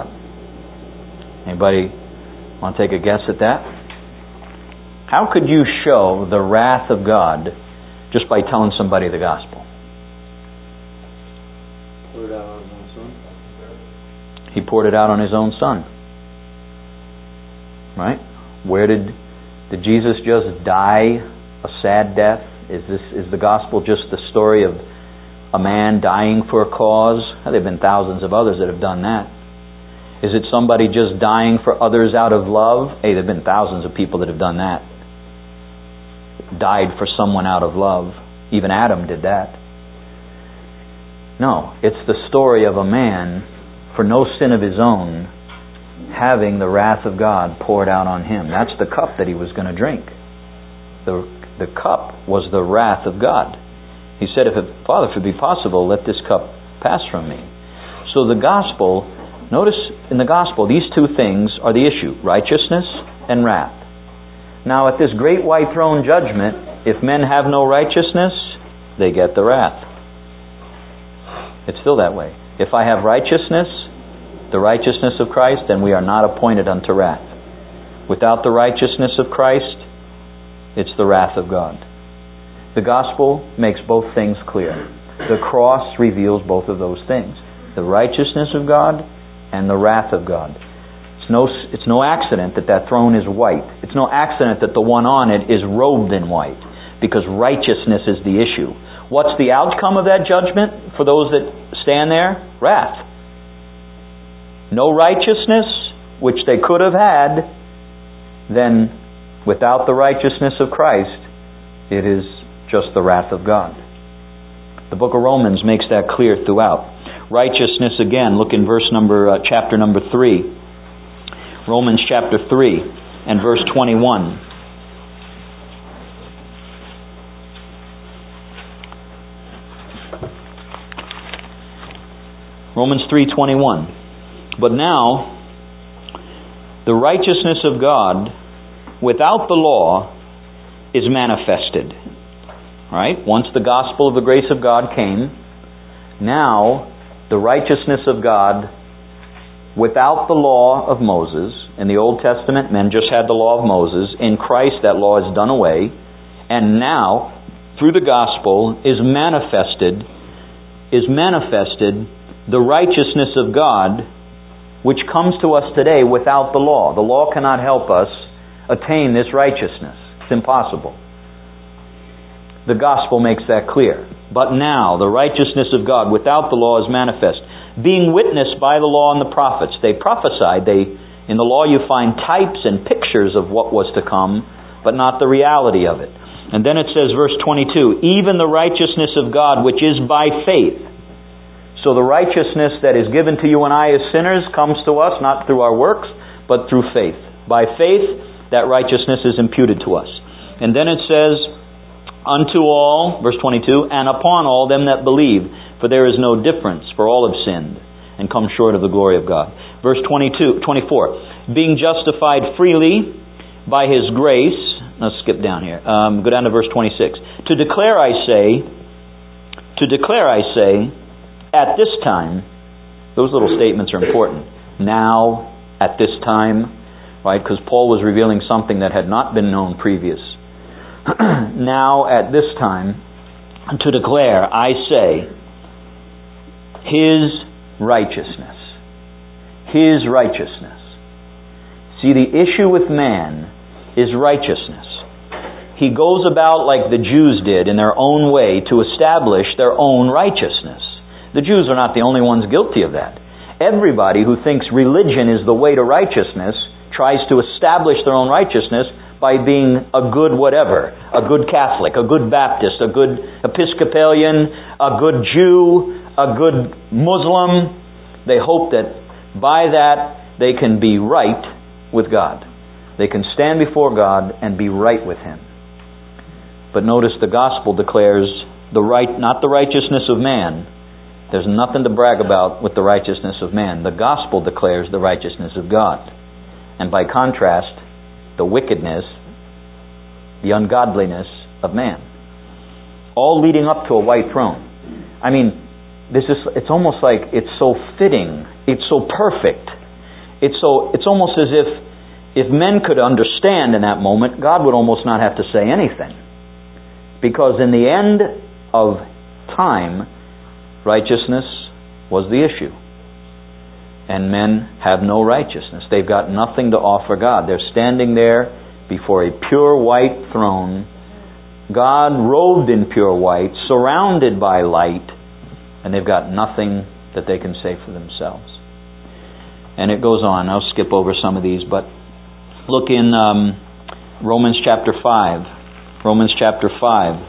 Anybody want to take a guess at that? How could you show the wrath of God just by telling somebody the gospel? Poured out on His own Son. He poured it out on His own Son. Right? Where did did Jesus just die a sad death? Is this is the gospel just the story of a man dying for a cause? Well, there have been thousands of others that have done that. Is it somebody just dying for others out of love? Hey, there have been thousands of people that have done that. died for someone out of love. Even Adam did that. No, it's the story of a man, for no sin of his own, having the wrath of God poured out on him. That's the cup that he was going to drink. The, the cup was the wrath of God. He said, if it, Father, if it be possible, let this cup pass from me. So the gospel, notice in the gospel, these two things are the issue, righteousness and wrath. Now at this great white throne judgment, if men have no righteousness, they get the wrath. It's still that way. If I have righteousness, the righteousness of Christ, then we are not appointed unto wrath. Without the righteousness of Christ, it's the wrath of God. The gospel makes both things clear. The cross reveals both of those things. The righteousness of God and the wrath of God. It's no, it's no accident that that throne is white. It's no accident that the one on it is robed in white, because righteousness is the issue. What's the outcome of that judgment for those that stand there? Wrath. No righteousness, which they could have had, then without the righteousness of Christ, it is just the wrath of God. The book of Romans makes that clear throughout. Righteousness, again, look in verse number, uh, chapter number three. Romans chapter three and verse twenty-one. Romans three twenty-one. But now, the righteousness of God without the law is manifested. Right? Once the gospel of the grace of God came, now the righteousness of God without the law of Moses. In the Old Testament, men just had the law of Moses. In Christ, that law is done away. And now, through the gospel, is manifested, is manifested the righteousness of God, which comes to us today without the law. The law cannot help us attain this righteousness. It's impossible. The gospel makes that clear. But now, the righteousness of God without the law is manifest, being witnessed by the law and the prophets. They prophesied. They, in the law you find types and pictures of what was to come, but not the reality of it. And then it says, verse twenty-two, even the righteousness of God which is by faith. So the righteousness that is given to you and I as sinners comes to us not through our works, but through faith. By faith, that righteousness is imputed to us. And then it says, unto all, verse twenty-two, and upon all them that believe, for there is no difference, for all have sinned, and come short of the glory of God. Verse twenty-two, twenty-four, being justified freely by His grace. Let's skip down here. Um, go down to verse twenty-six. To declare, I say, to declare, I say, at this time, those little statements are important. Now, at this time, right? Because Paul was revealing something that had not been known previous. Now, at this time, to declare, I say, His righteousness. His righteousness. See, the issue with man is righteousness. He goes about like the Jews did in their own way to establish their own righteousness. The Jews are not the only ones guilty of that. Everybody who thinks religion is the way to righteousness tries to establish their own righteousness by being a good whatever, a good Catholic, a good Baptist, a good Episcopalian, a good Jew, a good Muslim. They hope that by that they can be right with God. They can stand before God and be right with Him. But notice the gospel declares the right, not the righteousness of man. There's nothing to brag about with the righteousness of man. The gospel declares the righteousness of God. And by contrast, the wickedness, the ungodliness of man. All leading up to a white throne. I mean, this is, it's almost like it's so fitting. It's so perfect. It's so, it's almost as if if men could understand in that moment, God would almost not have to say anything. Because in the end of time, righteousness was the issue. And men have no righteousness. They've got nothing to offer God. They're standing there before a pure white throne, God robed in pure white, surrounded by light, and they've got nothing that they can say for themselves. And it goes on. I'll skip over some of these, but look in um, Romans chapter five. Romans chapter five,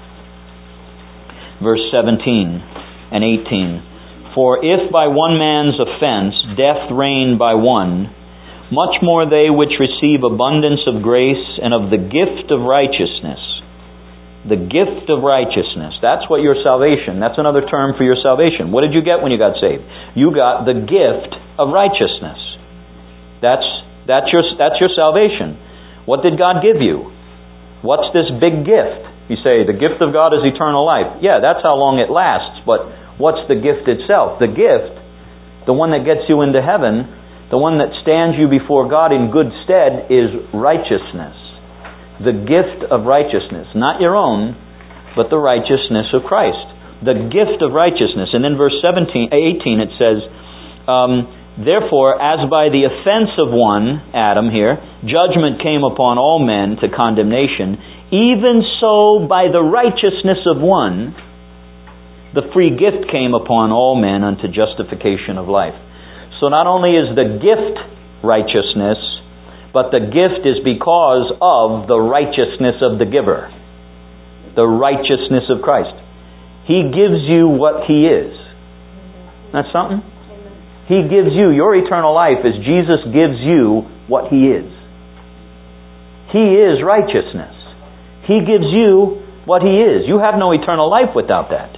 verse seventeen and eighteen. For if by one man's offense death reigned by one, much more they which receive abundance of grace and of the gift of righteousness. The gift of righteousness. That's what your salvation, that's another term for your salvation. What did you get when you got saved? You got the gift of righteousness. That's that's your that's your salvation. What did God give you? What's this big gift? You say, the gift of God is eternal life. Yeah, that's how long it lasts, but what's the gift itself? The gift, the one that gets you into heaven, the one that stands you before God in good stead, is righteousness. The gift of righteousness. Not your own, but the righteousness of Christ. The gift of righteousness. And then verse seventeen, eighteen it says, um, Therefore, as by the offense of one, Adam here, judgment came upon all men to condemnation, even so by the righteousness of one, the free gift came upon all men unto justification of life. So not only is the gift righteousness, but the gift is because of the righteousness of the giver. The righteousness of Christ. He gives you what He is. That's something? He gives you your eternal life as Jesus gives you what He is. He is righteousness. He gives you what He is. You have no eternal life without that.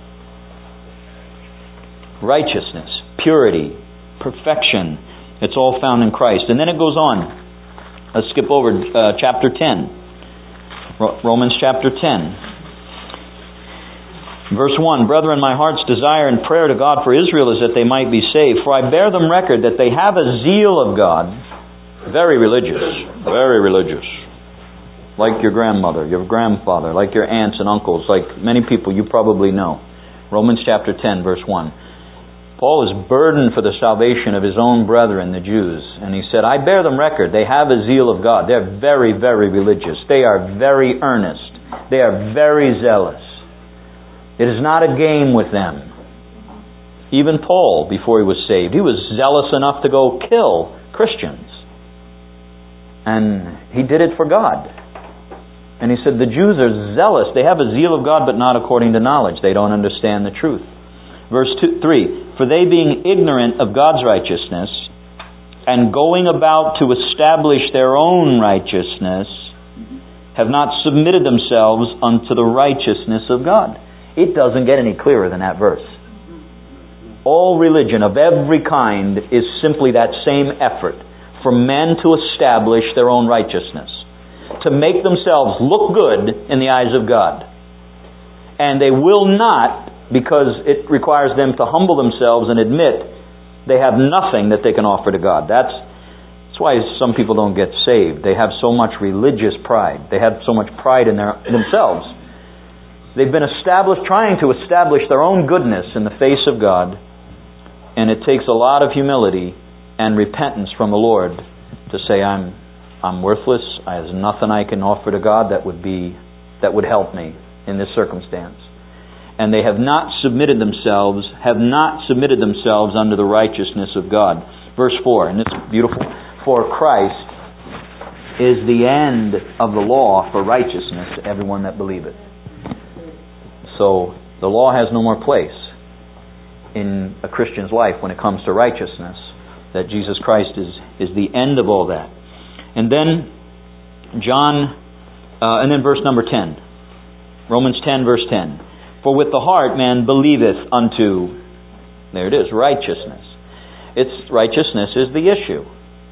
Righteousness, purity, perfection. It's all found in Christ. And then it goes on. Let's skip over uh, chapter ten. Romans chapter ten. Verse one, Brethren, my heart's desire and prayer to God for Israel is that they might be saved. For I bear them record that they have a zeal of God. Very religious. Very religious. Like your grandmother, your grandfather, like your aunts and uncles, like many people you probably know. Romans chapter ten, verse one. Paul is burdened for the salvation of his own brethren, the Jews. And he said, I bear them record. They have a zeal of God. They're very, very religious. They are very earnest. They are very zealous. It is not a game with them. Even Paul, before he was saved, he was zealous enough to go kill Christians. And he did it for God. And he said, the Jews are zealous. They have a zeal of God, but not according to knowledge. They don't understand the truth. Verse two, three, For they being ignorant of God's righteousness, and going about to establish their own righteousness, have not submitted themselves unto the righteousness of God. It doesn't get any clearer than that verse. All religion of every kind is simply that same effort for men to establish their own righteousness, to make themselves look good in the eyes of God. And they will not, because it requires them to humble themselves and admit they have nothing that they can offer to God. That's, that's why some people don't get saved. They have so much religious pride. They have so much pride in their themselves. They've been established, trying to establish their own goodness in the face of God, and it takes a lot of humility and repentance from the Lord to say, I'm I'm worthless. There's nothing I can offer to God that would be that would help me in this circumstance. And they have not submitted themselves, have not submitted themselves unto the righteousness of God. Verse four, and this is beautiful. For Christ is the end of the law for righteousness to everyone that believeth. So the law has no more place in a Christian's life when it comes to righteousness. That Jesus Christ is, is the end of all that. And then John, uh, and then verse number ten. Romans ten, verse ten. For with the heart man believeth unto, there it is, righteousness. It's righteousness is the issue.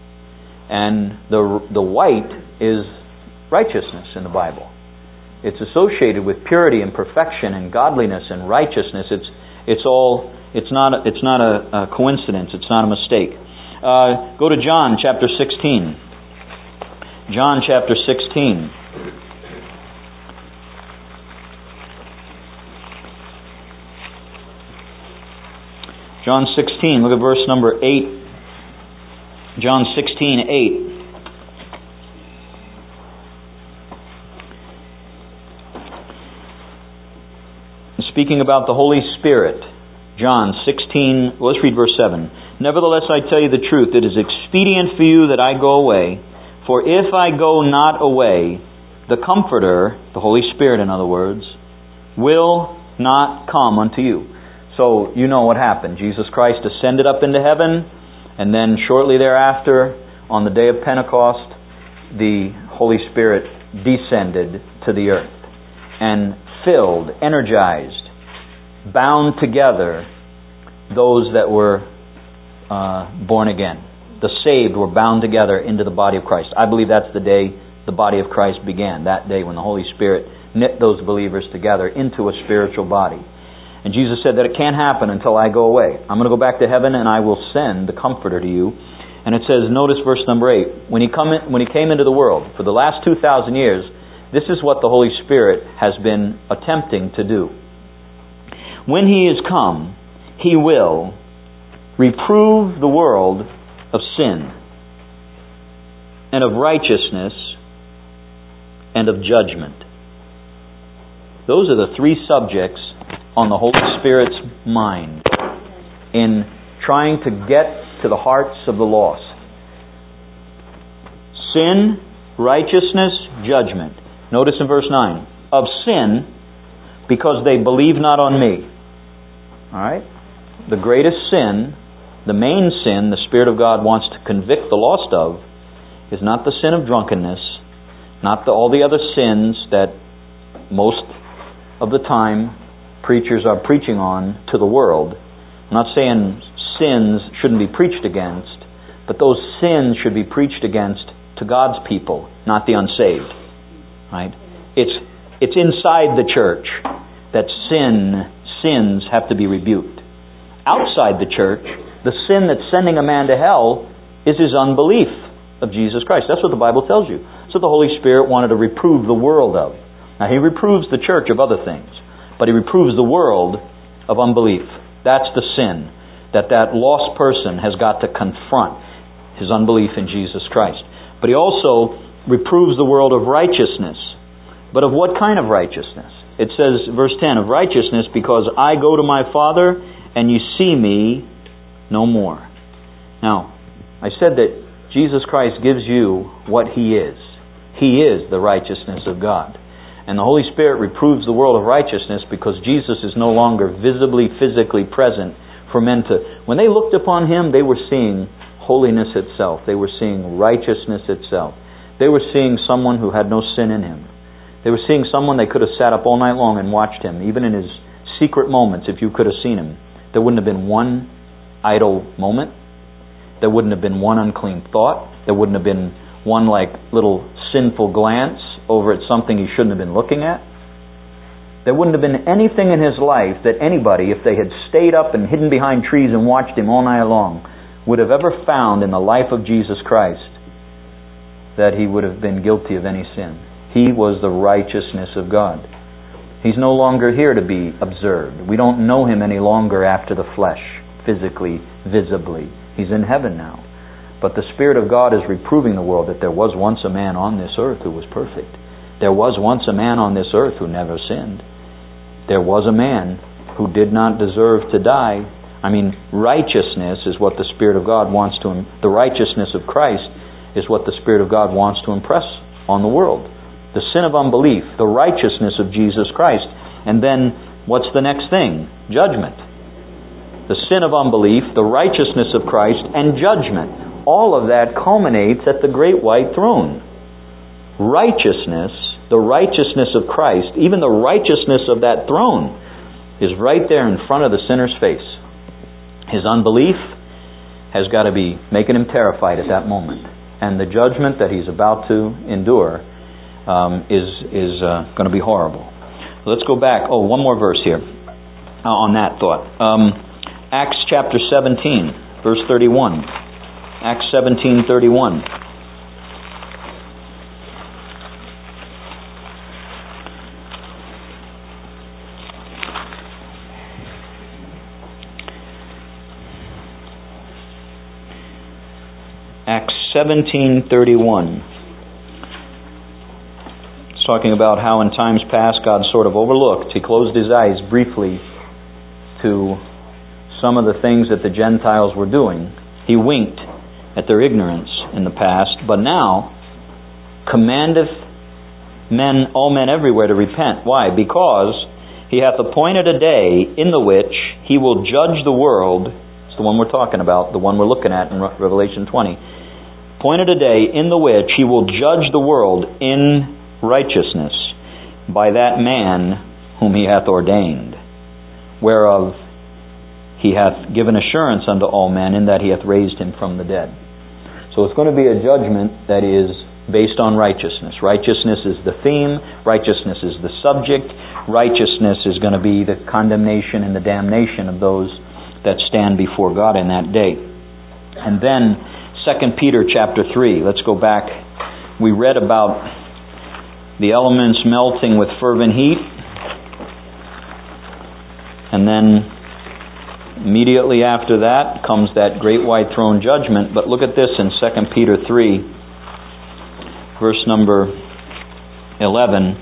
And the the white is righteousness in the Bible. It's associated with purity and perfection and godliness and righteousness. It's it's all it's not a, it's not a, a coincidence. It's not a mistake. Uh, go to John chapter sixteen. John chapter sixteen. John sixteen, look at verse number eight. John sixteen, eight. Speaking about the Holy Spirit, John sixteen, let's read verse seven. Nevertheless, I tell you the truth, it is expedient for you that I go away. For if I go not away, the Comforter, the Holy Spirit in other words, will not come unto you. So you know what happened. Jesus Christ ascended up into heaven, and then shortly thereafter, on the day of Pentecost, the Holy Spirit descended to the earth and filled, energized, bound together those that were uh, born again. The saved were bound together into the body of Christ. I believe that's the day the body of Christ began, that day when the Holy Spirit knit those believers together into a spiritual body. And Jesus said that it can't happen until I go away. I'm going to go back to heaven and I will send the Comforter to you. And it says, notice verse number eight, when he, come in, when he came into the world, for the last two thousand years, this is what the Holy Spirit has been attempting to do. When he is come, he will reprove the world of sin and of righteousness and of judgment. Those are the three subjects on the Holy Spirit's mind in trying to get to the hearts of the lost. Sin, righteousness, judgment. Notice in verse nine, of sin, because they believe not on me. Alright? The greatest sin, the main sin the Spirit of God wants to convict the lost of is not the sin of drunkenness, not the, all the other sins that most of the time preachers are preaching on to the world. I'm not saying sins shouldn't be preached against, but those sins should be preached against to God's people, not the unsaved. Right? It's it's inside the church that sin sins have to be rebuked. Outside the church, the sin that's sending a man to hell is his unbelief of Jesus Christ. That's what the Bible tells you. So the Holy Spirit wanted to reprove the world of. Now he reproves the church of other things, but he reproves the world of unbelief. That's the sin that that lost person has got to confront, his unbelief in Jesus Christ. But he also reproves the world of righteousness. But of what kind of righteousness? It says, verse ten, of righteousness because I go to my Father and you see me no more. Now, I said that Jesus Christ gives you what He is. He is the righteousness of God. And the Holy Spirit reproves the world of righteousness because Jesus is no longer visibly, physically present for men to... When they looked upon Him, they were seeing holiness itself. They were seeing righteousness itself. They were seeing someone who had no sin in Him. They were seeing someone they could have sat up all night long and watched Him. Even in His secret moments, if you could have seen Him, there wouldn't have been one idle moment. There wouldn't have been one unclean thought. There wouldn't have been one like little sinful glance over at something He shouldn't have been looking at. There wouldn't have been anything in His life that anybody, if they had stayed up and hidden behind trees and watched Him all night long, would have ever found in the life of Jesus Christ that He would have been guilty of any sin. He was the righteousness of God. He's no longer here to be observed. We don't know Him any longer after the flesh, physically, visibly. He's in heaven now. But the Spirit of God is reproving the world that there was once a man on this earth who was perfect. There was once a man on this earth who never sinned. There was a man who did not deserve to die. I mean, righteousness is what the Spirit of God wants to... The righteousness of Christ is what the Spirit of God wants to impress on the world. The sin of unbelief, the righteousness of Jesus Christ, and then what's the next thing? Judgment. The sin of unbelief, the righteousness of Christ, and judgment. All of that culminates at the great white throne. Righteousness, the righteousness of Christ, even the righteousness of that throne is right there in front of the sinner's face. His unbelief has got to be making him terrified at that moment. And the judgment that he's about to endure um, is is uh, going to be horrible. Let's go back. Oh, one more verse here uh, on that thought. Um, Acts chapter seventeen, verse thirty-one. Acts seventeen, thirty-one. Acts seventeen thirty-one. It's talking about how in times past God sort of overlooked. He closed His eyes briefly to some of the things that the Gentiles were doing. He winked at their ignorance in the past, but now commandeth men, all men everywhere to repent. Why? Because He hath appointed a day in the which He will judge the world. It's the one we're talking about, the one we're looking at in Revelation twenty. Appointed a day in the which He will judge the world in righteousness by that man whom He hath ordained, whereof He hath given assurance unto all men, in that He hath raised Him from the dead. So it's going to be a judgment that is based on righteousness. Righteousness is the theme. Righteousness is the subject. Righteousness is going to be the condemnation and the damnation of those that stand before God in that day. And then Second Peter chapter three. Let's go back. We read about the elements melting with fervent heat. And then immediately after that comes that great white throne judgment. But look at this in Second Peter three, verse number eleven.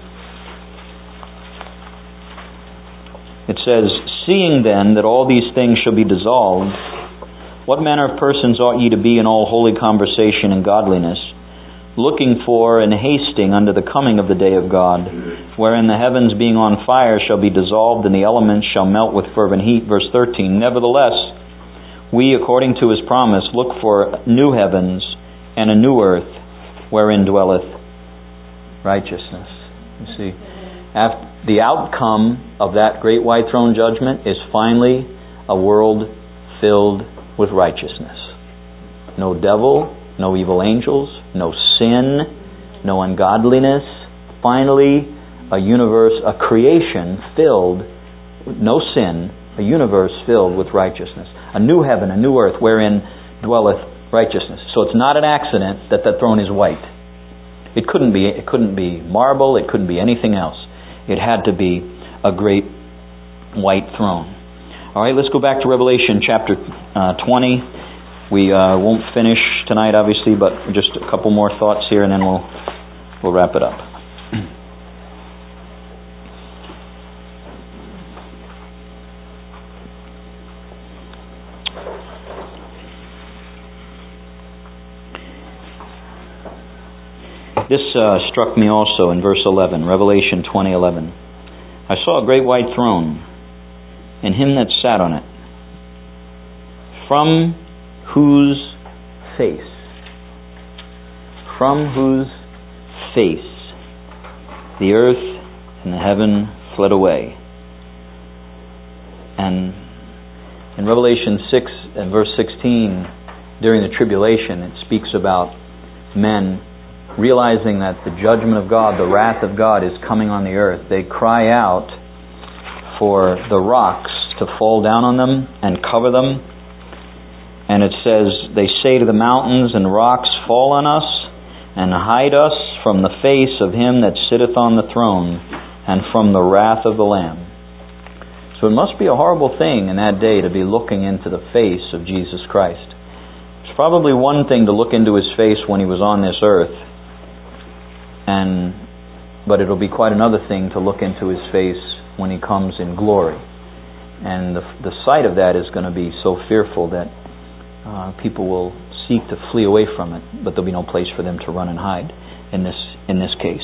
It says, "Seeing then that all these things shall be dissolved, what manner of persons ought ye to be in all holy conversation and godliness, looking for and hasting unto the coming of the day of God, wherein the heavens being on fire shall be dissolved, and the elements shall melt with fervent heat." Verse thirteen, "Nevertheless, we, according to His promise, look for new heavens and a new earth, wherein dwelleth righteousness." You see, after, the outcome of that great white throne judgment is finally a world filled with righteousness. No devil, no evil angels, no sin, no ungodliness. Finally, a universe, a creation filled, no sin, a universe filled with righteousness. A new heaven, a new earth, wherein dwelleth righteousness. So it's not an accident that the throne is white. It couldn't be. It couldn't be marble. It couldn't be anything else. It had to be a great white throne. All right, let's go back to Revelation chapter uh, twenty. We uh, won't finish tonight, obviously, but just a couple more thoughts here, and then we'll we'll wrap it up. This uh, struck me also in verse eleven, Revelation twenty eleven. "I saw a great white throne, and Him that sat on it, from whose face, from whose face the earth and the heaven fled away." And in Revelation six and verse sixteen, during the tribulation, it speaks about men realizing that the judgment of God, the wrath of God is coming on the earth. They cry out for the rocks to fall down on them and cover them. And it says, "They say to the mountains and rocks, fall on us and hide us from the face of Him that sitteth on the throne and from the wrath of the Lamb." So it must be a horrible thing in that day to be looking into the face of Jesus Christ. It's probably one thing to look into His face when He was on this earth, and but it'll be quite another thing to look into His face when He comes in glory. And the, the sight of that is going to be so fearful that uh, people will seek to flee away from it, but there'll be no place for them to run and hide in this in this case.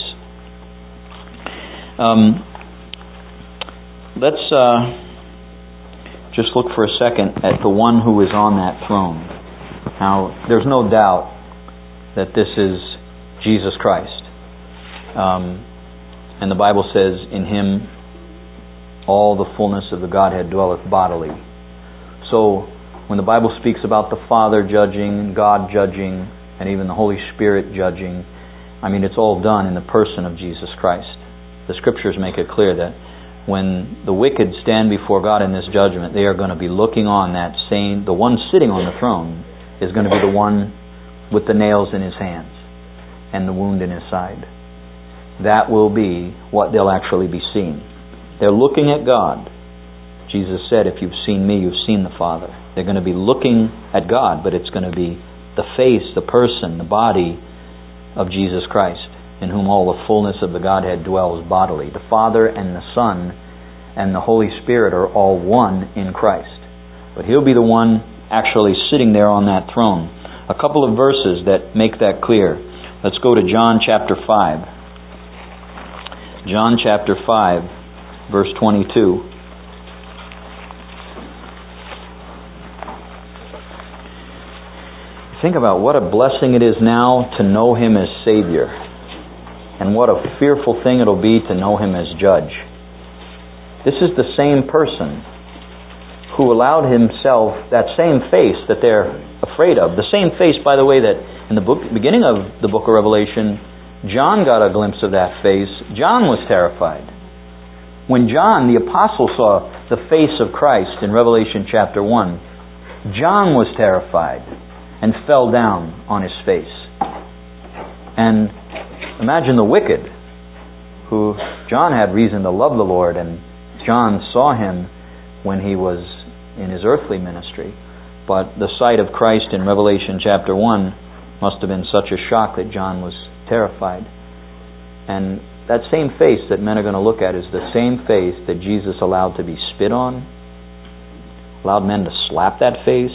Um, let's uh, just look for a second at the one who is on that throne. Now, there's no doubt that this is Jesus Christ. Um, and the Bible says, "In Him all the fullness of the Godhead dwelleth bodily." So, when the Bible speaks about the Father judging, God judging, and even the Holy Spirit judging, I mean, it's all done in the person of Jesus Christ. The Scriptures make it clear that when the wicked stand before God in this judgment, they are going to be looking on that same, the one sitting on the throne is going to be the one with the nails in His hands and the wound in His side. That will be what they'll actually be seeing. They're looking at God. Jesus said, "If you've seen me, you've seen the Father." They're going to be looking at God, but it's going to be the face, the person, the body of Jesus Christ, in whom all the fullness of the Godhead dwells bodily. The Father and the Son and the Holy Spirit are all one in Christ. But He'll be the one actually sitting there on that throne. A couple of verses that make that clear. Let's go to John chapter five. John chapter five, verse twenty-two. Think about what a blessing it is now to know Him as Savior, and what a fearful thing it'll be to know Him as Judge. This is the same person who allowed Himself that same face that they're afraid of. The same face, by the way, that in the book, beginning of the book of Revelation, John got a glimpse of that face. John was terrified. When John, the apostle, saw the face of Christ in Revelation chapter one, John was terrified and fell down on his face. And imagine the wicked, who John had reason to love the Lord, and John saw Him when he was in his earthly ministry. But the sight of Christ in Revelation chapter one must have been such a shock that John was terrified. And that same face that men are going to look at is the same face that Jesus allowed to be spit on, allowed men to slap that face.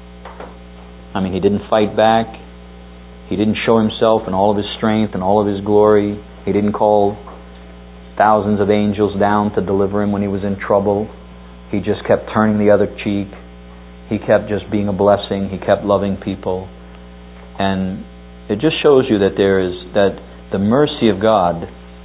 I mean, He didn't fight back. He didn't show Himself in all of His strength and all of His glory. He didn't call thousands of angels down to deliver Him when He was in trouble. He just kept turning the other cheek. He kept just being a blessing. He kept loving people. And it just shows you that there is, that the mercy of God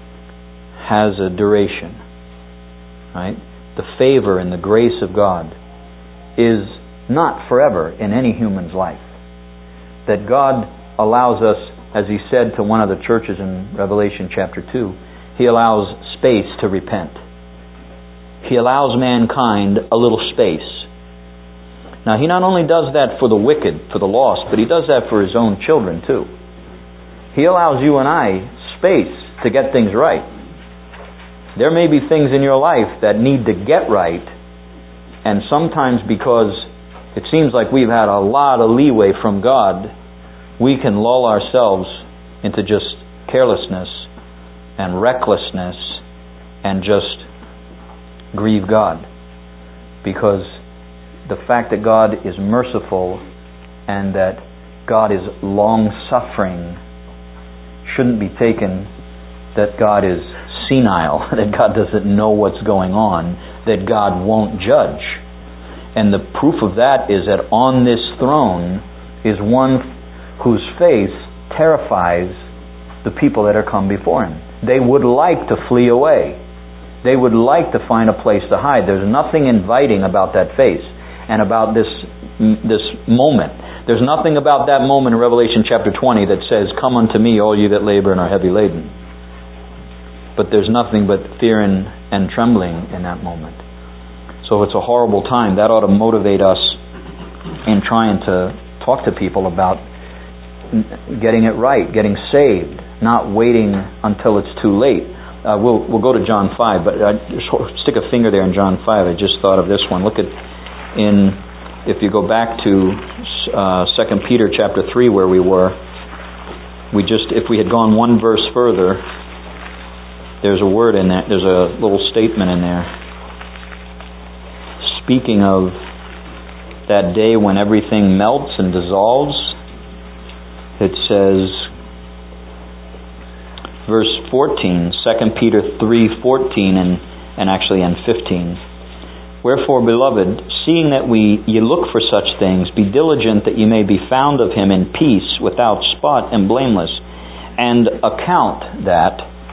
has a duration. Right? The favor and the grace of God is not forever in any human's life. That God allows us, as He said to one of the churches in Revelation chapter two, He allows space to repent. He allows mankind a little space. Now, He not only does that for the wicked, for the lost, but He does that for His own children too. He allows you and I space to get things right. There may be things in your life that need to get right, and sometimes because it seems like we've had a lot of leeway from God, we can lull ourselves into just carelessness and recklessness and just grieve God. Because the fact that God is merciful and that God is long-suffering shouldn't be taken that God is senile, that God doesn't know what's going on, that God won't judge. And the proof of that is that on this throne is one whose face terrifies the people that are come before Him. They would like to flee away. They would like to find a place to hide. There's nothing inviting about that face and about this, this moment. There's nothing about that moment in Revelation chapter twenty that says, "Come unto me, all you that labor and are heavy laden." But there's nothing but fear and, and trembling in that moment. So it's a horrible time. That ought to motivate us in trying to talk to people about getting it right, getting saved, not waiting until it's too late. Uh, we'll we'll go to John five, but I just stick a finger there in John five. I just thought of this one. Look at in if you go back to uh, Second Peter chapter three where we were. We just if we had gone one verse further, there's a word in there. There's a little statement in there. Speaking of that day when everything melts and dissolves, it says, verse fourteen, Second Peter three fourteen and, and actually in fifteen. Wherefore, beloved, seeing that we ye look for such things, be diligent that ye may be found of Him in peace, without spot and blameless, and account that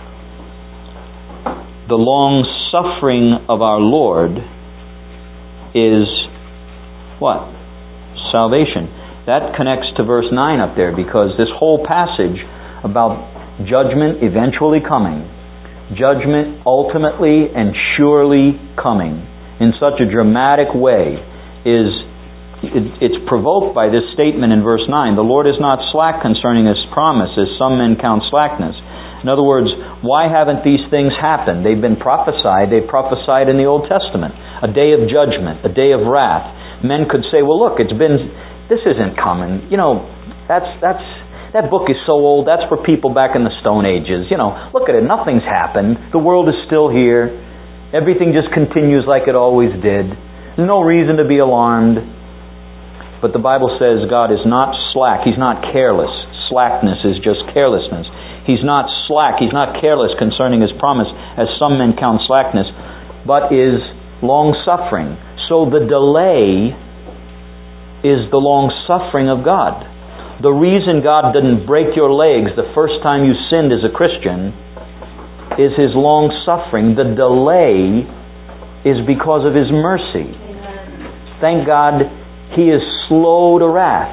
the long suffering of our Lord is what? Salvation. That connects to verse nine up there, because this whole passage about judgment eventually coming, judgment ultimately and surely coming in such a dramatic way, is it, it's provoked by this statement in verse nine. The Lord is not slack concerning His promise, as some men count slackness. In other words, why haven't these things happened? They've been prophesied. They prophesied in the Old Testament. A day of judgment, a day of wrath. Men could say, well, look, it's been, this isn't coming. You know, that's, that's, that book is so old. That's for people back in the Stone Ages. You know, look at it. Nothing's happened. The world is still here. Everything just continues like it always did. There's no reason to be alarmed. But the Bible says God is not slack. He's not careless. Slackness is just carelessness. He's not slack. He's not careless concerning His promise, as some men count slackness, but is long-suffering. So the delay is the long-suffering of God. The reason God didn't break your legs the first time you sinned as a Christian is His long-suffering. The delay is because of His mercy. Thank God He is slow to wrath.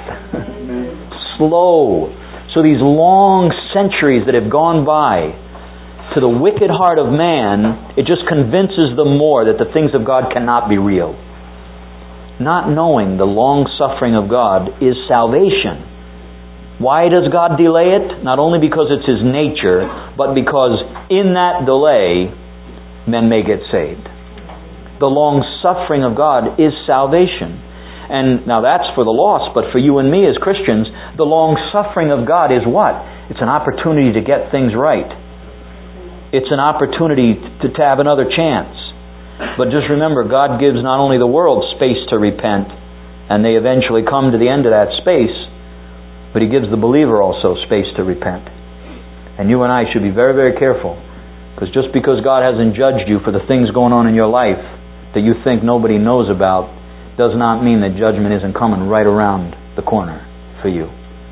Slow. So these long centuries that have gone by, to the wicked heart of man, it just convinces them more that the things of God cannot be real. Not knowing the long suffering of God is salvation. Why does God delay it? Not only because it's His nature, but because in that delay, men may get saved. The long suffering of God is salvation. And now that's for the lost, but for you and me as Christians, the long suffering of God is what? It's an opportunity to get things right. It's an opportunity to, to have another chance. But just remember, God gives not only the world space to repent, and they eventually come to the end of that space, but He gives the believer also space to repent. And you and I should be very, very careful, because just because God hasn't judged you for the things going on in your life that you think nobody knows about, does not mean that judgment isn't coming right around the corner for you.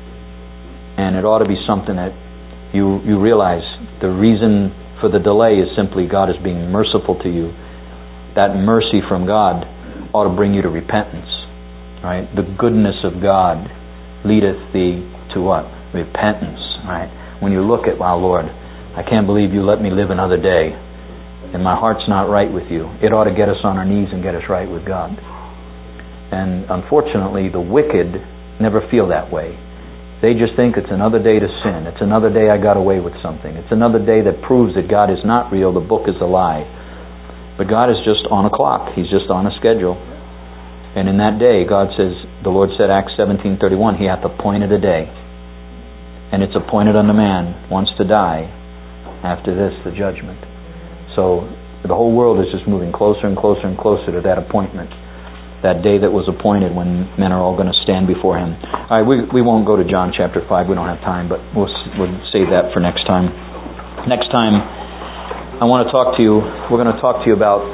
And it ought to be something that you, you realize the reason for the delay is simply God is being merciful to you. That mercy from God ought to bring you to repentance. Right? The goodness of God leadeth thee to what? Repentance. Right? When you look at, wow, Lord, I can't believe you let me live another day, and my heart's not right with you. It ought to get us on our knees and get us right with God. And unfortunately, the wicked never feel that way. They just think it's another day to sin. It's another day I got away with something. It's another day that proves that God is not real, the book is a lie. But God is just on a clock. He's just on a schedule. And in that day, God says, the Lord said, Acts seventeen thirty-one, He hath appointed a day. And it's appointed unto man once to die. After this, the judgment. So the whole world is just moving closer and closer and closer to that appointment. That day that was appointed when men are all going to stand before Him. All right, we we won't go to John chapter five. We don't have time, but we'll we'll save that for next time. Next time, I want to talk to you. We're going to talk to you about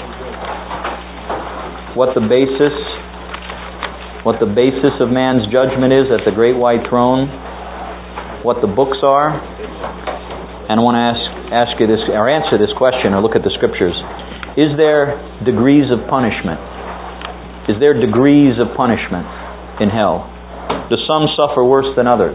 what the basis, what the basis of man's judgment is at the great white throne, what the books are, and I want to ask ask you this or answer this question or look at the scriptures. Is there degrees of punishment? Is there degrees of punishment in hell? Do some suffer worse than others?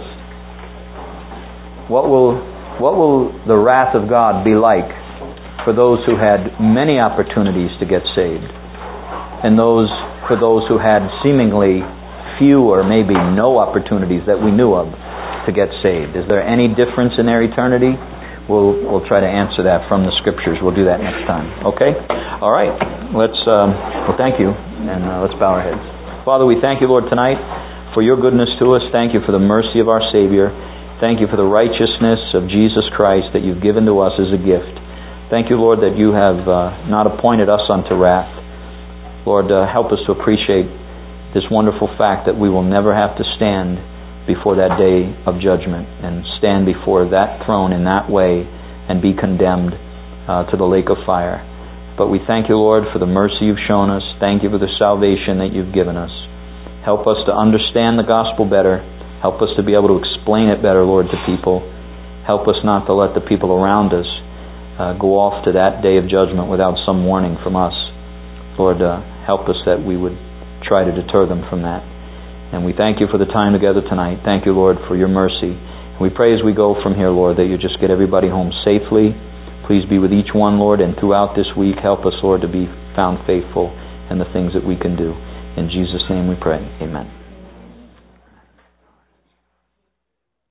What will what will the wrath of God be like for those who had many opportunities to get saved, and those for those who had seemingly few or maybe no opportunities that we knew of to get saved? Is there any difference in their eternity? We'll we'll try to answer that from the scriptures. We'll do that next time. Okay? All right. Let's. Um, well, thank you, and uh, let's bow our heads. Father, we thank you, Lord, tonight for your goodness to us. Thank you for the mercy of our Savior. Thank you for the righteousness of Jesus Christ that you've given to us as a gift. Thank you, Lord, that you have uh, not appointed us unto wrath. Lord, uh, help us to appreciate this wonderful fact that we will never have to stand before that day of judgment and stand before that throne in that way and be condemned uh, to the lake of fire. But we thank you, Lord, for the mercy you've shown us. Thank you for the salvation that you've given us. Help us to understand the gospel better. Help us to be able to explain it better, Lord, to people. Help us not to let the people around us uh, go off to that day of judgment without some warning from us. Lord, uh, help us that we would try to deter them from that. And we thank you for the time together tonight. Thank you, Lord, for your mercy. And we pray as we go from here, Lord, that you just get everybody home safely. Please be with each one, Lord, and throughout this week, help us, Lord, to be found faithful in the things that we can do. In Jesus' name we pray. Amen.